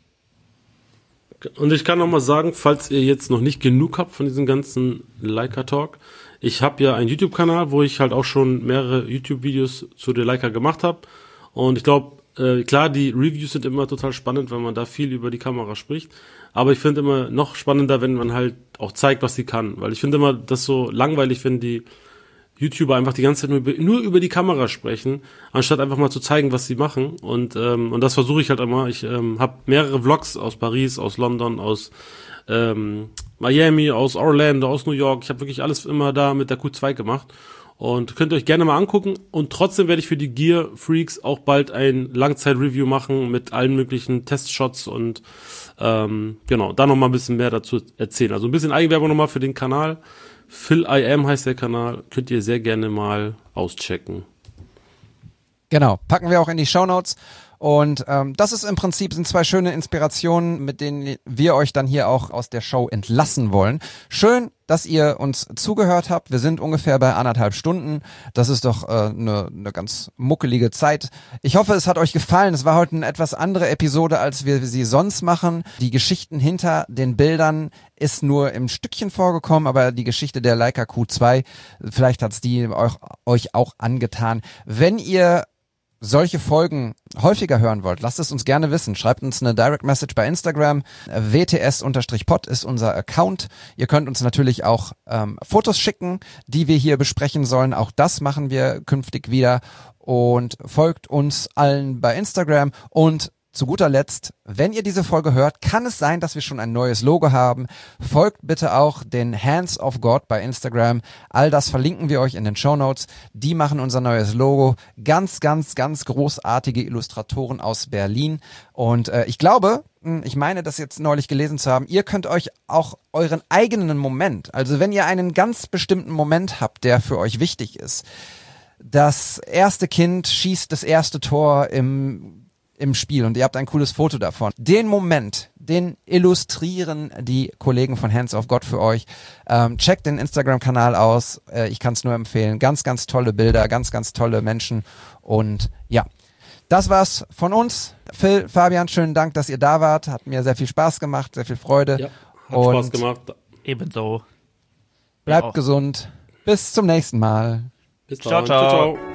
Und ich kann noch mal sagen, falls ihr jetzt noch nicht genug habt von diesem ganzen Leica-Talk, ich habe ja einen YouTube-Kanal, wo ich halt auch schon mehrere YouTube-Videos zu der Leica gemacht habe. Und ich glaube, Äh, klar, die Reviews sind immer total spannend, weil man da viel über die Kamera spricht. Aber ich finde immer noch spannender, wenn man halt auch zeigt, was sie kann. Weil ich finde immer das so langweilig, wenn die YouTuber einfach die ganze Zeit nur über, nur über die Kamera sprechen, anstatt einfach mal zu zeigen, was sie machen. Und ähm, und das versuche ich halt immer. Ich ähm, habe mehrere Vlogs aus Paris, aus London, aus ähm, Miami, aus Orlando, aus New York. Ich habe wirklich alles immer da mit der Q zwei gemacht. Und könnt ihr euch gerne mal angucken. Und trotzdem werde ich für die Gear Freaks auch bald ein Langzeit-Review machen mit allen möglichen Testshots und ähm, genau, da nochmal ein bisschen mehr dazu erzählen. Also ein bisschen Eigenwerbung nochmal für den Kanal. Phil I Am heißt der Kanal. Könnt ihr sehr gerne mal auschecken. Genau, packen wir auch in die Shownotes. Und ähm, das ist im Prinzip, sind zwei schöne Inspirationen, mit denen wir euch dann hier auch aus der Show entlassen wollen. Schön, dass ihr uns zugehört habt. Wir sind ungefähr bei anderthalb Stunden. Das ist doch eine äh, ne, ne ganz muckelige Zeit. Ich hoffe, es hat euch gefallen. Es war heute eine etwas andere Episode, als wir sie sonst machen. Die Geschichten hinter den Bildern ist nur im Stückchen vorgekommen, aber die Geschichte der Leica Q zwei, vielleicht hat's die euch, euch auch angetan. Wenn ihr solche Folgen häufiger hören wollt, lasst es uns gerne wissen. Schreibt uns eine Direct Message bei Instagram. W T S Pod ist unser Account. Ihr könnt uns natürlich auch ähm, Fotos schicken, die wir hier besprechen sollen. Auch das machen wir künftig wieder. Und folgt uns allen bei Instagram. Und zu guter Letzt, wenn ihr diese Folge hört, kann es sein, dass wir schon ein neues Logo haben. Folgt bitte auch den Hands of God bei Instagram. All das verlinken wir euch in den Shownotes. Die machen unser neues Logo. Ganz, ganz, ganz großartige Illustratoren aus Berlin. Und äh, ich glaube, ich meine, das jetzt neulich gelesen zu haben, ihr könnt euch auch euren eigenen Moment, also wenn ihr einen ganz bestimmten Moment habt, der für euch wichtig ist, das erste Kind schießt das erste Tor im im Spiel und ihr habt ein cooles Foto davon. Den Moment, den illustrieren die Kollegen von Hands of God für euch. Ähm, checkt den Instagram-Kanal aus. Äh, ich kann es nur empfehlen. Ganz, ganz tolle Bilder, ganz, ganz tolle Menschen. Und ja, das war's von uns. Phil, Fabian, schönen Dank, dass ihr da wart. Hat mir sehr viel Spaß gemacht, sehr viel Freude. Ja, hat und Spaß gemacht. Ebenso. Bleibt gesund. Bis zum nächsten Mal. Bis ciao, dann. ciao. Ciao, ciao.